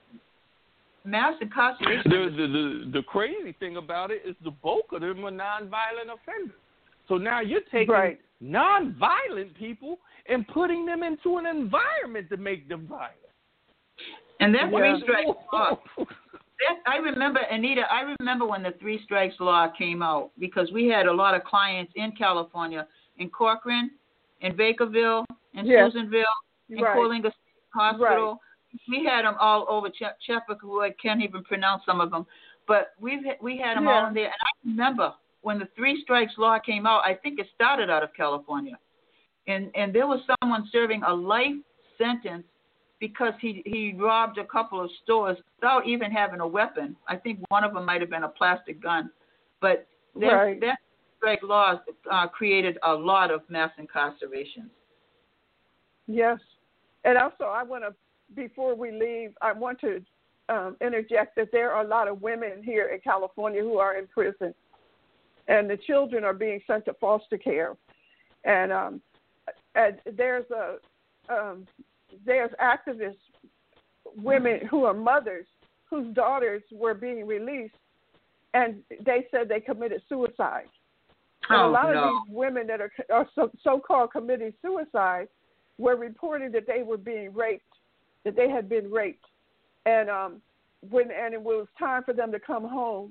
mass incarceration. The, the the the crazy thing about it is the bulk of them are nonviolent offenders. So now you're taking Right. nonviolent people and putting them into an environment to make them violent. And that Yeah. three strikes law. That, I remember, Anita, I remember when the three strikes law came out because we had a lot of clients in California, in Corcoran, in Bakerville, in Yes. Susanville, in Right. Coalinga Hospital. We had them all over Ch- Chesapeake. I can't even pronounce some of them. But we've, we had them Yeah. all in there. And I remember when the three strikes law came out, I think it started out of California. And, and there was someone serving a life sentence because he, he robbed a couple of stores without even having a weapon. I think one of them might have been a plastic gun. But that, Right. that strike law uh, created a lot of mass incarceration. Yes. And also, I want to, before we leave, I want to um, interject that there are a lot of women here in California who are in prison, and the children are being sent to foster care. And, um, and there's a um, there's activist women who are mothers whose daughters were being released, and they said they committed suicide. And Oh, a lot no. of these women that are, are so, so-called committing suicide were reporting that they were being raped, that they had been raped, and um, when and it was time for them to come home,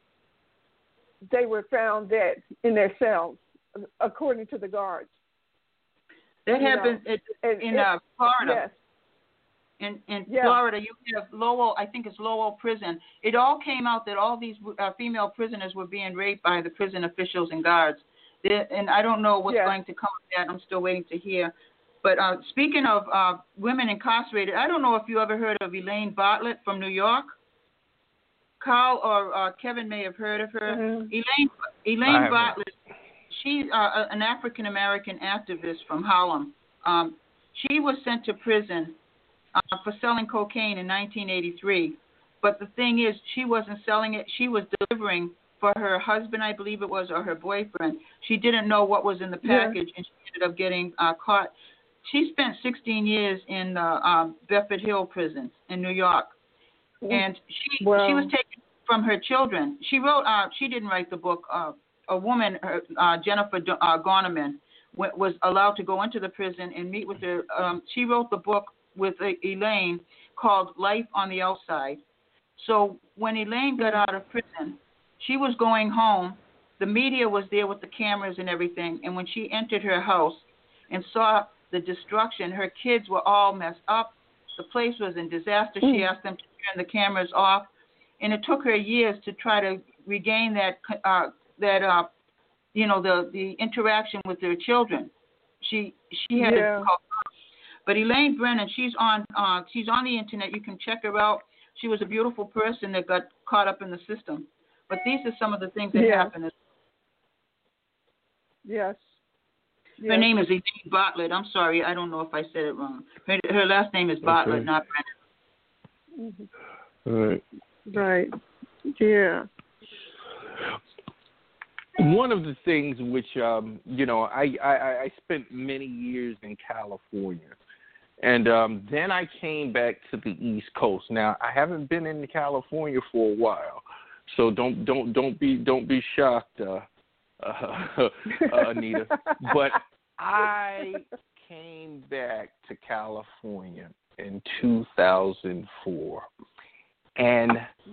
they were found dead in their cells, according to the guards. That You happened know, it, and in it- uh, Florida. Yes. In in Yeah. Florida, you have Lowell. I think it's Lowell Prison. It all came out that all these uh, female prisoners were being raped by the prison officials and guards. There, and I don't know what's Yeah. going to come of that. I'm still waiting to hear. But uh, speaking of uh, women incarcerated, I don't know if you ever heard of Elaine Bartlett from New York. Carl or uh, Kevin may have heard of her. Mhm. Elaine I Elaine haven't. Bartlett. She's uh, an African American activist from Harlem. Um, she was sent to prison uh, for selling cocaine in nineteen eighty-three. But the thing is, she wasn't selling it. She was delivering for her husband, I believe it was, or her boyfriend. She didn't know what was in the Yeah. package, and she ended up getting uh, caught. She spent sixteen years in the uh, Bedford Hill prison in New York, and she Wow. she was taken from her children. She wrote. Uh, she didn't write the book. Uh, a woman, uh, Jennifer uh, Gorneman, was allowed to go into the prison and meet with her. Um, she wrote the book with uh, Elaine called Life on the Outside. So when Elaine got out of prison, she was going home. The media was there with the cameras and everything. And when she entered her house and saw the destruction, her kids were all messed up. The place was in disaster. She asked them to turn the cameras off. And it took her years to try to regain that, uh, that uh, you know, the, the interaction with her children. She she had Yeah. a call. But Elaine Brennan, she's on uh, she's on the internet. You can check her out. She was a beautiful person that got caught up in the system. But these are some of the things that Yeah. happened. Yes. Her Yes. name is Elaine Bartlett. I'm sorry, I don't know if I said it wrong. Her, her last name is Bartlett, Okay. not Brennan. Mhm. All right. Right. Yeah. One of the things which, um, you know, I, I, I spent many years in California, and um, then I came back to the East Coast. Now, I haven't been in California for a while, so don't don't don't be don't be shocked, uh, uh, uh, Anita. But I came back to California in two thousand four, and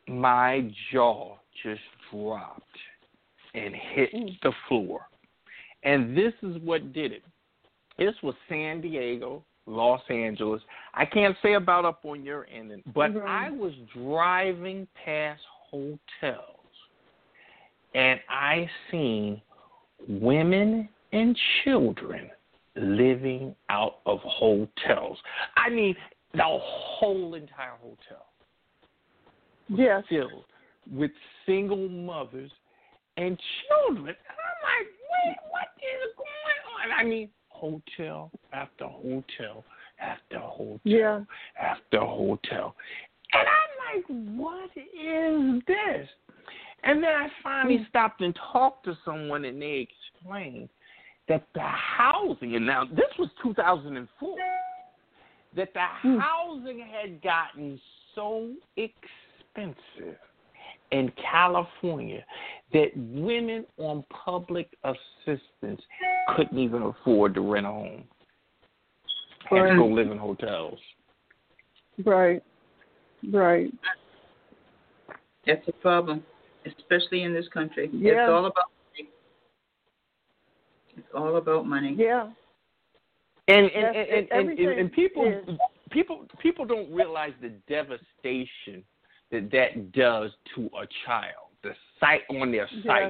my jaw just dropped and hit Mm. the floor. And this is what did it. This was San Diego, Los Angeles. I can't say about up on your end, but Mhm. I was driving past hotels, and I seen women and children living out of hotels. I mean, the whole entire hotel was Yes. filled with single mothers and children. And I'm like, wait, what is going on? I mean, hotel after hotel after hotel Yeah. after hotel. And I'm like, what is this? And then I finally stopped and talked to someone, and they explained that the housing, and now this was two thousand four, that the Mm. housing had gotten so expensive in California that women on public assistance couldn't even afford to rent a home. Had to go live in hotels. Right. Right. That's a problem, especially in this country. Yeah. It's all about money. It's all about money. Yeah. And and, That's- and, and, and, everything and people is- people people don't realize the devastation that that does to a child, the sight on their sight. Yes.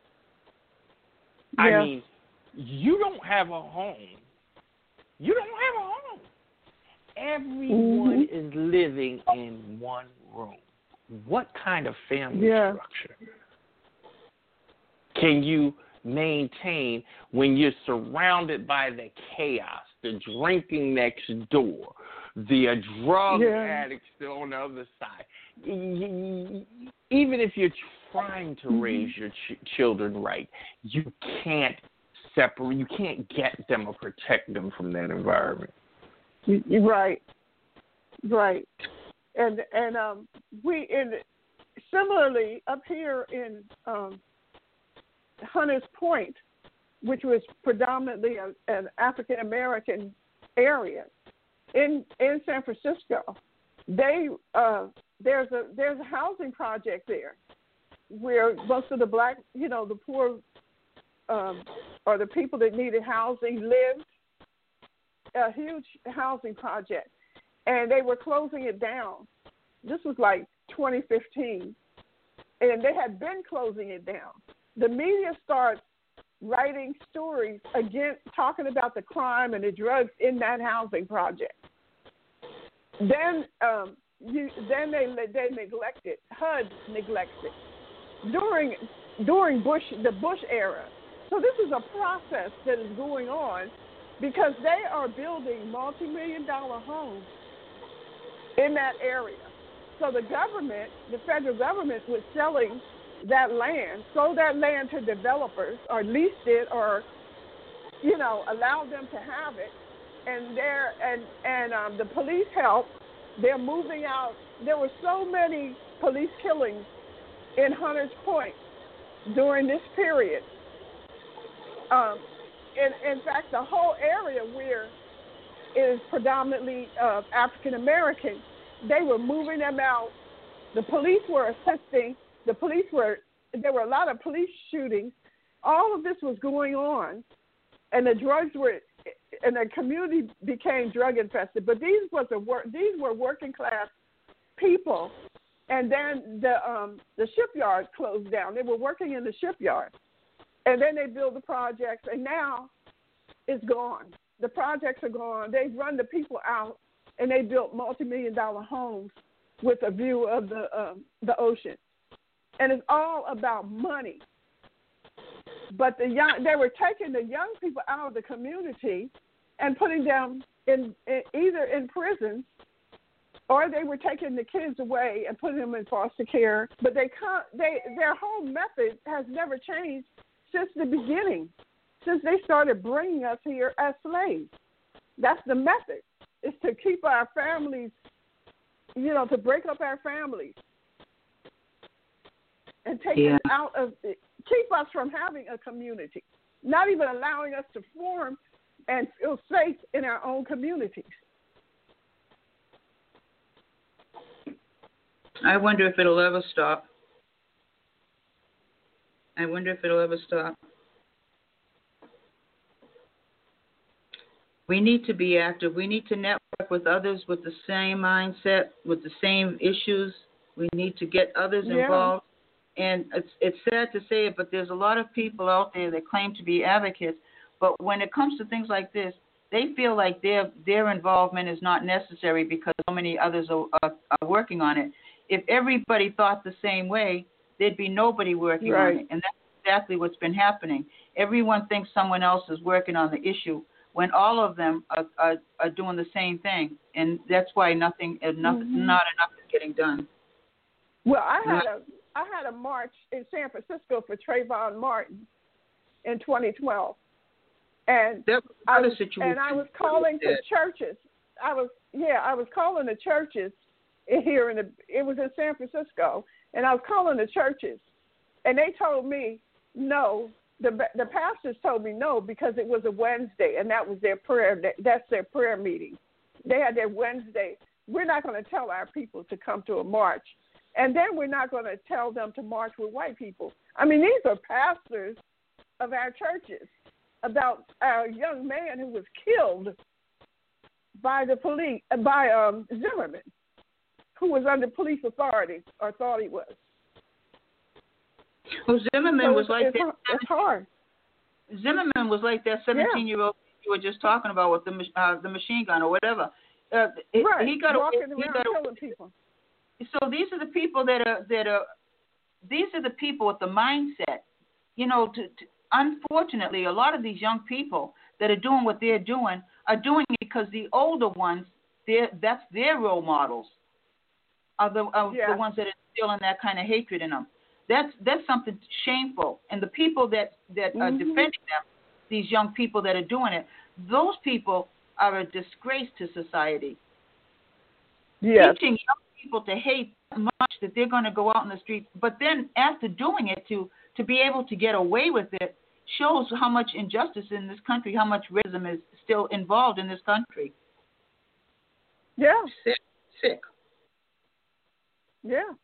I Yeah. mean, you don't have a home. You don't have a home. Everyone Mhm. is living in one room. What kind of family Yeah. structure can you maintain when you're surrounded by the chaos, the drinking next door, the uh, drug Yeah. addicts still on the other side? Even if you're trying to raise your ch- children right, you can't separate, you can't get them or protect them from that environment. Right. Right. And and um we and similarly up here in um Hunters Point, which was predominantly a, an African American area in in San Francisco, they uh, there's a there's a housing project there where most of the black, you know, the poor um, or the people that needed housing lived. A huge housing project, and they were closing it down. This was like twenty fifteen, and they had been closing it down. The media starts writing stories against talking about the crime and the drugs in that housing project. Then, um, you, then they they neglect it. H U D neglects it during during Bush the Bush era. So this is a process that is going on because they are building multi-million dollar homes in that area. So the government, the federal government, was selling that land, sold that land to developers, or leased it, or you know, allowed them to have it. And they're and and um, the police help. They're moving out. There were so many police killings in Hunters Point during this period. Um, in, in fact, the whole area where it is predominantly uh, African American, they were moving them out. The police were assisting. The police were. There were a lot of police shootings. All of this was going on, and the drugs were, and the community became drug infested. But these was a work. These were working class people, and then the um, the shipyard closed down. They were working in the shipyard, and then they built the projects, and now it's gone. The projects are gone. They've run the people out, and they built multi-million dollar homes with a view of the um, the ocean, and it's all about money. But the young, they were taking the young people out of the community and putting them in, in either in prisons, or they were taking the kids away and putting them in foster care. But they can't, they their whole method has never changed since the beginning, since they started bringing us here as slaves. That's the method, is to keep our families, you know, to break up our families and take Yeah. us out of, keep us from having a community, not even allowing us to form and feel safe in our own communities. I wonder if it'll ever stop. I wonder if it'll ever stop. We need to be active. We need to network with others with the same mindset, with the same issues. We need to get others Yeah. involved. And it's it's sad to say it, but there's a lot of people out there that claim to be advocates, but when it comes to things like this, they feel like their their involvement is not necessary because so many others are, are, are working on it. If everybody thought the same way, there'd be nobody working Right. on it, and that's exactly what's been happening. Everyone thinks someone else is working on the issue when all of them are, are, are doing the same thing, and that's why nothing, enough, Mm-hmm. not enough is getting done. Well, I had a I had a march in San Francisco for Trayvon Martin in twenty twelve, and That was I another was situation. and I was calling to churches. I was yeah, I was calling the churches here in the. It was in San Francisco, and I was calling the churches, and they told me no. The the pastors told me no because it was a Wednesday, and that was their prayer. That's their prayer meeting. They had their Wednesday. We're not going to tell our people to come to a march. And then we're not going to tell them to march with white people. I mean, these are pastors of our churches about our young man who was killed by the police, by um, Zimmerman, who was under police authority or thought he was. Well, Zimmerman So was it's, like it's, that. it's hard. Zimmerman was like that seventeen-year-old you were just talking about with the uh, the machine gun or whatever. Uh, it, Right, he got walking away, he around got away. killing people. So these are the people that are that are these are the people with the mindset. You know, to, to, unfortunately, a lot of these young people that are doing what they're doing are doing it because the older ones, they're, that's their role models, are the are Yeah. the ones that are instilling that kind of hatred in them. That's that's something shameful. And the people that that are Mhm. defending them, these young people that are doing it, those people are a disgrace to society. Yes. Teaching young people to hate that much that they're going to go out in the street, but then after doing it, to to be able to get away with it shows how much injustice in this country, how much racism is still involved in this country. Yeah. Sick, sick. Yeah.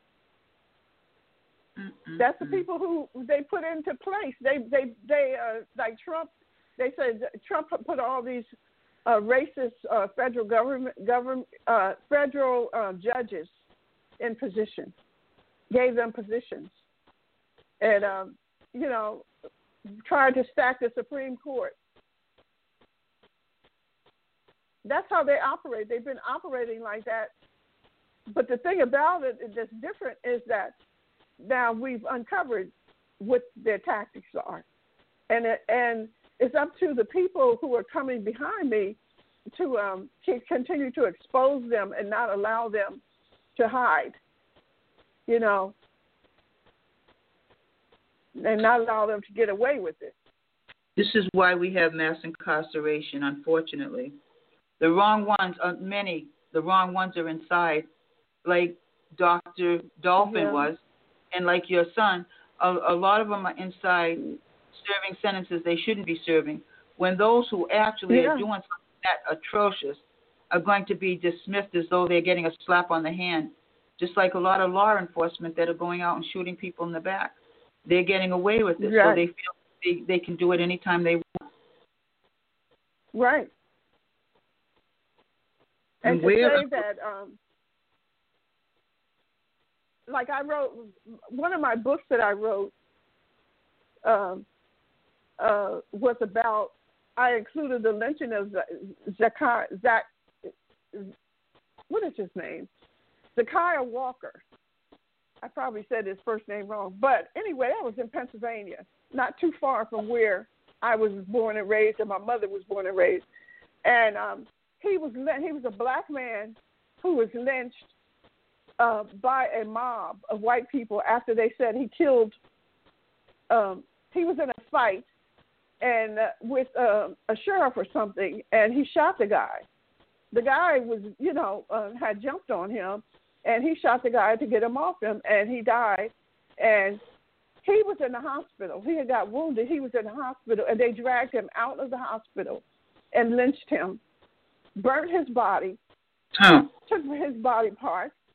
Mm-mm-mm. That's the people who they put into place. They they they uh, like Trump. They said Trump put all these uh, racist uh, federal government government uh, federal uh, judges in position, gave them positions, and um, you know, tried to stack the Supreme Court. That's how they operate. They've been operating like that. But the thing about it that's different is that now we've uncovered what their tactics are, and it, and it's up to the people who are coming behind me to um, continue to expose them and not allow them to hide, you know, and not allow them to get away with it. This is why we have mass incarceration, unfortunately. The wrong ones, uh, many, the wrong ones are inside, like Doctor Dolphin Yeah. was, and like your son. A, a lot of them are inside serving sentences they shouldn't be serving, when those who actually Yeah. are doing something that atrocious are going to be dismissed as though they're getting a slap on the hand, just like a lot of law enforcement that are going out and shooting people in the back. They're getting away with it, Right. so they feel they, they can do it anytime they want. Right. And, And to where- say that, um, like I wrote, one of my books that I wrote um, uh, was about, I included the lynching of Zachar, Zach, what is his name? Zakiya Walker. I probably said his first name wrong. But anyway, that was in Pennsylvania, not too far from where I was born and raised and my mother was born and raised. And um, he was he was a black man who was lynched uh, by a mob of white people after they said he killed, um, he was in a fight and uh, with uh, a sheriff or something, and he shot the guy. The guy was, you know, uh, had jumped on him, and he shot the guy to get him off him, and he died. And he was in the hospital. He had got wounded. He was in the hospital, and they dragged him out of the hospital and lynched him, burnt his body, Huh. took his body parts,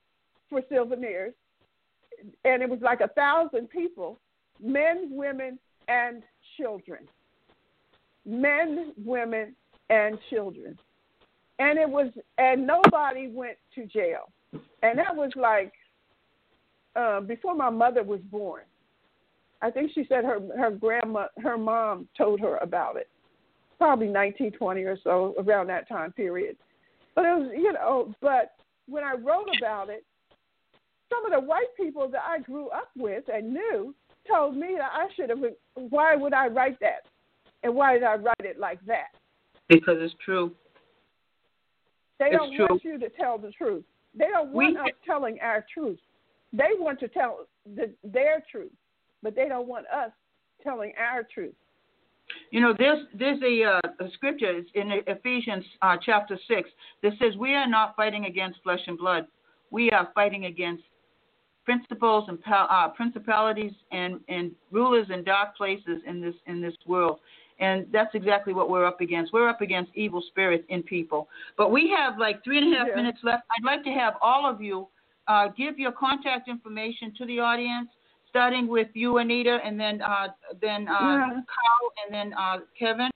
for souvenirs, and it was like a thousand people, men, women, and children. Men, women, and children. And it was, and nobody went to jail. And that was like uh, before my mother was born. I think she said her her grandma, her mom told her about it, probably nineteen twenty or so, around that time period. But it was, you know, but when I wrote about it, some of the white people that I grew up with and knew told me that I should have, why would I write that? And why did I write it like that? Because it's true. They it's don't true. want you to tell the truth. They don't want we, us telling our truth. They want to tell the, their truth, but they don't want us telling our truth. You know, there's there's a, uh, a scripture it's in Ephesians uh, chapter six that says we are not fighting against flesh and blood. We are fighting against principles and uh, principalities and, and rulers in dark places in this in this world. And that's exactly what we're up against. We're up against evil spirits in people. But we have like three and a half yeah. minutes left. I'd like to have all of you uh, give your contact information to the audience, starting with you, Anita, and then uh, then uh, yeah. Carl, and then uh, Kevin.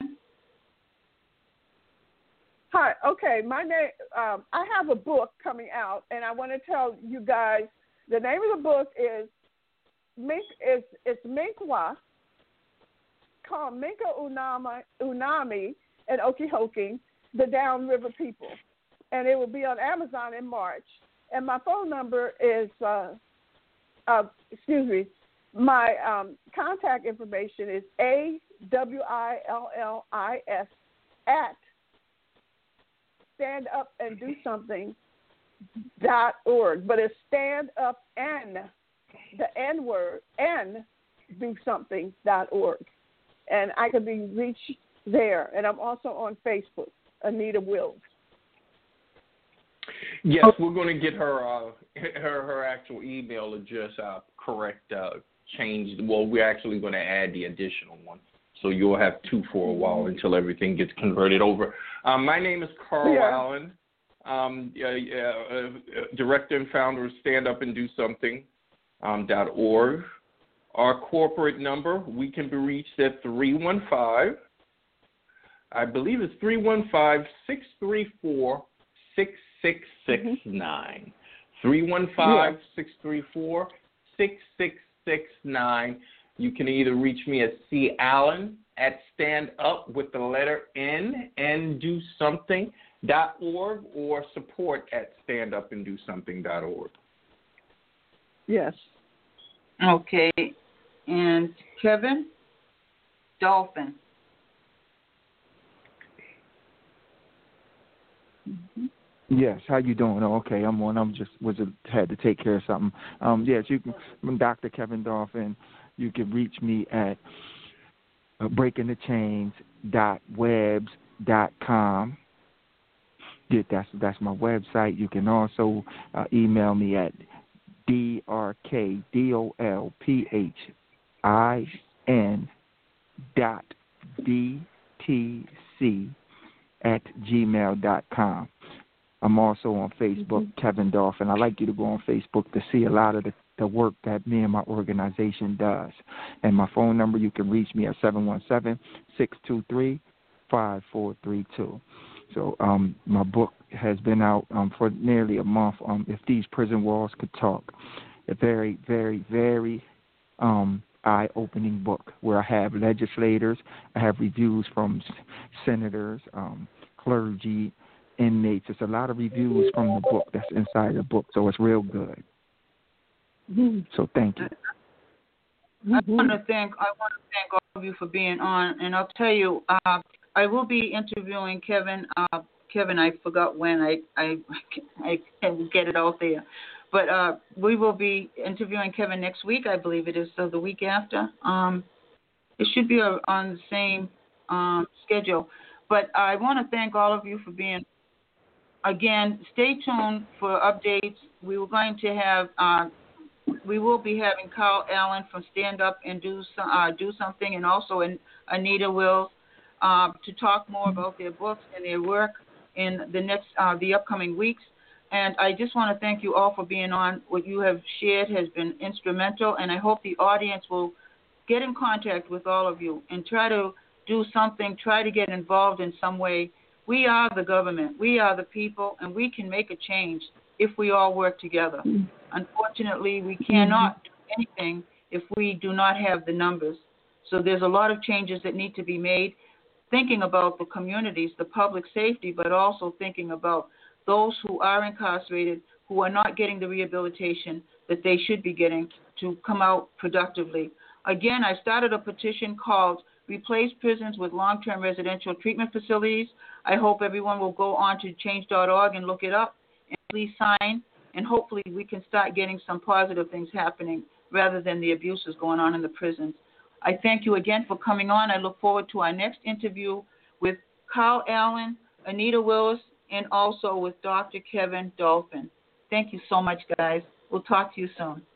Hi. Okay. My name. Um, I have a book coming out, and I want to tell you guys the name of the book is Mink. Is it's Minkwa. Called Minka Unami, Unami and Okeechobee, the Downriver People. And it will be on Amazon in March. And my phone number is, uh, uh, excuse me, my um, contact information is A W I L L I S at stand up and do something dot org. But it's stand up and, the N word, and do something dot org. And I can be reached there. And I'm also on Facebook, Anita Wills. Yes, we're going to get her uh, her her actual email address uh, correct, uh, changed. Well, we're actually going to add the additional one. So you'll have two for a while until everything gets converted over. Um, my name is Carl yeah. Allen, um, uh, uh, director and founder of stand up and do something dot org. Our corporate number, we can be reached at three one five, I believe it's three one five, six three four, six six six nine. three one five, six three four, six six six nine. You can either reach me at C. Allen at stand up with the letter N, and do something dot org, or support at stand up and do something dot org. Yes. Okay. And Kevin Dolphin. Mm-hmm. Yes, how you doing? Oh, okay, I'm on. I'm just was a, had to take care of something. Um, yes, you can. I'm Doctor Kevin Dolphin. You can reach me at uh, breaking the chains dot webs dot com. Yeah, that's that's my website. You can also uh, email me at D R K D O L P H I N dot D T C at gmail dot com. I'm also on Facebook, mm-hmm. Kevin Dolphin. I'd like you to go on Facebook to see a lot of the, the work that me and my organization does. And my phone number, you can reach me at seven one seven, six two three, five four three two. So um, my book has been out um, for nearly a month, um, If These Prison Walls Could Talk. A very, very, very um, eye-opening book where I have legislators, I have reviews from senators, um, clergy, inmates. It's a lot of reviews from the book that's inside the book, so it's real good. Mm-hmm. So thank you. I want to thank I want to thank all of you for being on, and I'll tell you, uh, I will be interviewing Kevin. Uh, Kevin, I forgot when. I I I can get it out there, but uh, we will be interviewing Kevin next week. I believe it is, so the week after. Um, it should be on the same um, schedule. But I want to thank all of you for being. Again, stay tuned for updates. We were going to have. Uh, We will be having Carl Allen from Stand Up and Do some, uh, Do Something, and also an, Anita Wills uh, to talk more about their books and their work in the next, uh, the upcoming weeks. And I just want to thank you all for being on. What you have shared has been instrumental, and I hope the audience will get in contact with all of you and try to do something, try to get involved in some way. We are the government. We are the people, and we can make a change if we all work together. Mm-hmm. Unfortunately, we cannot do anything if we do not have the numbers. So there's a lot of changes that need to be made, thinking about the communities, the public safety, but also thinking about those who are incarcerated, who are not getting the rehabilitation that they should be getting to come out productively. Again, I started a petition called Replace Prisons with Long-Term Residential Treatment Facilities. I hope everyone will go on to change dot org and look it up and please sign, and hopefully we can start getting some positive things happening rather than the abuses going on in the prisons. I thank you again for coming on. I look forward to our next interview with Carl Allen, Anita Wills, and also with Doctor Kevin Dolphin. Thank you so much, guys. We'll talk to you soon.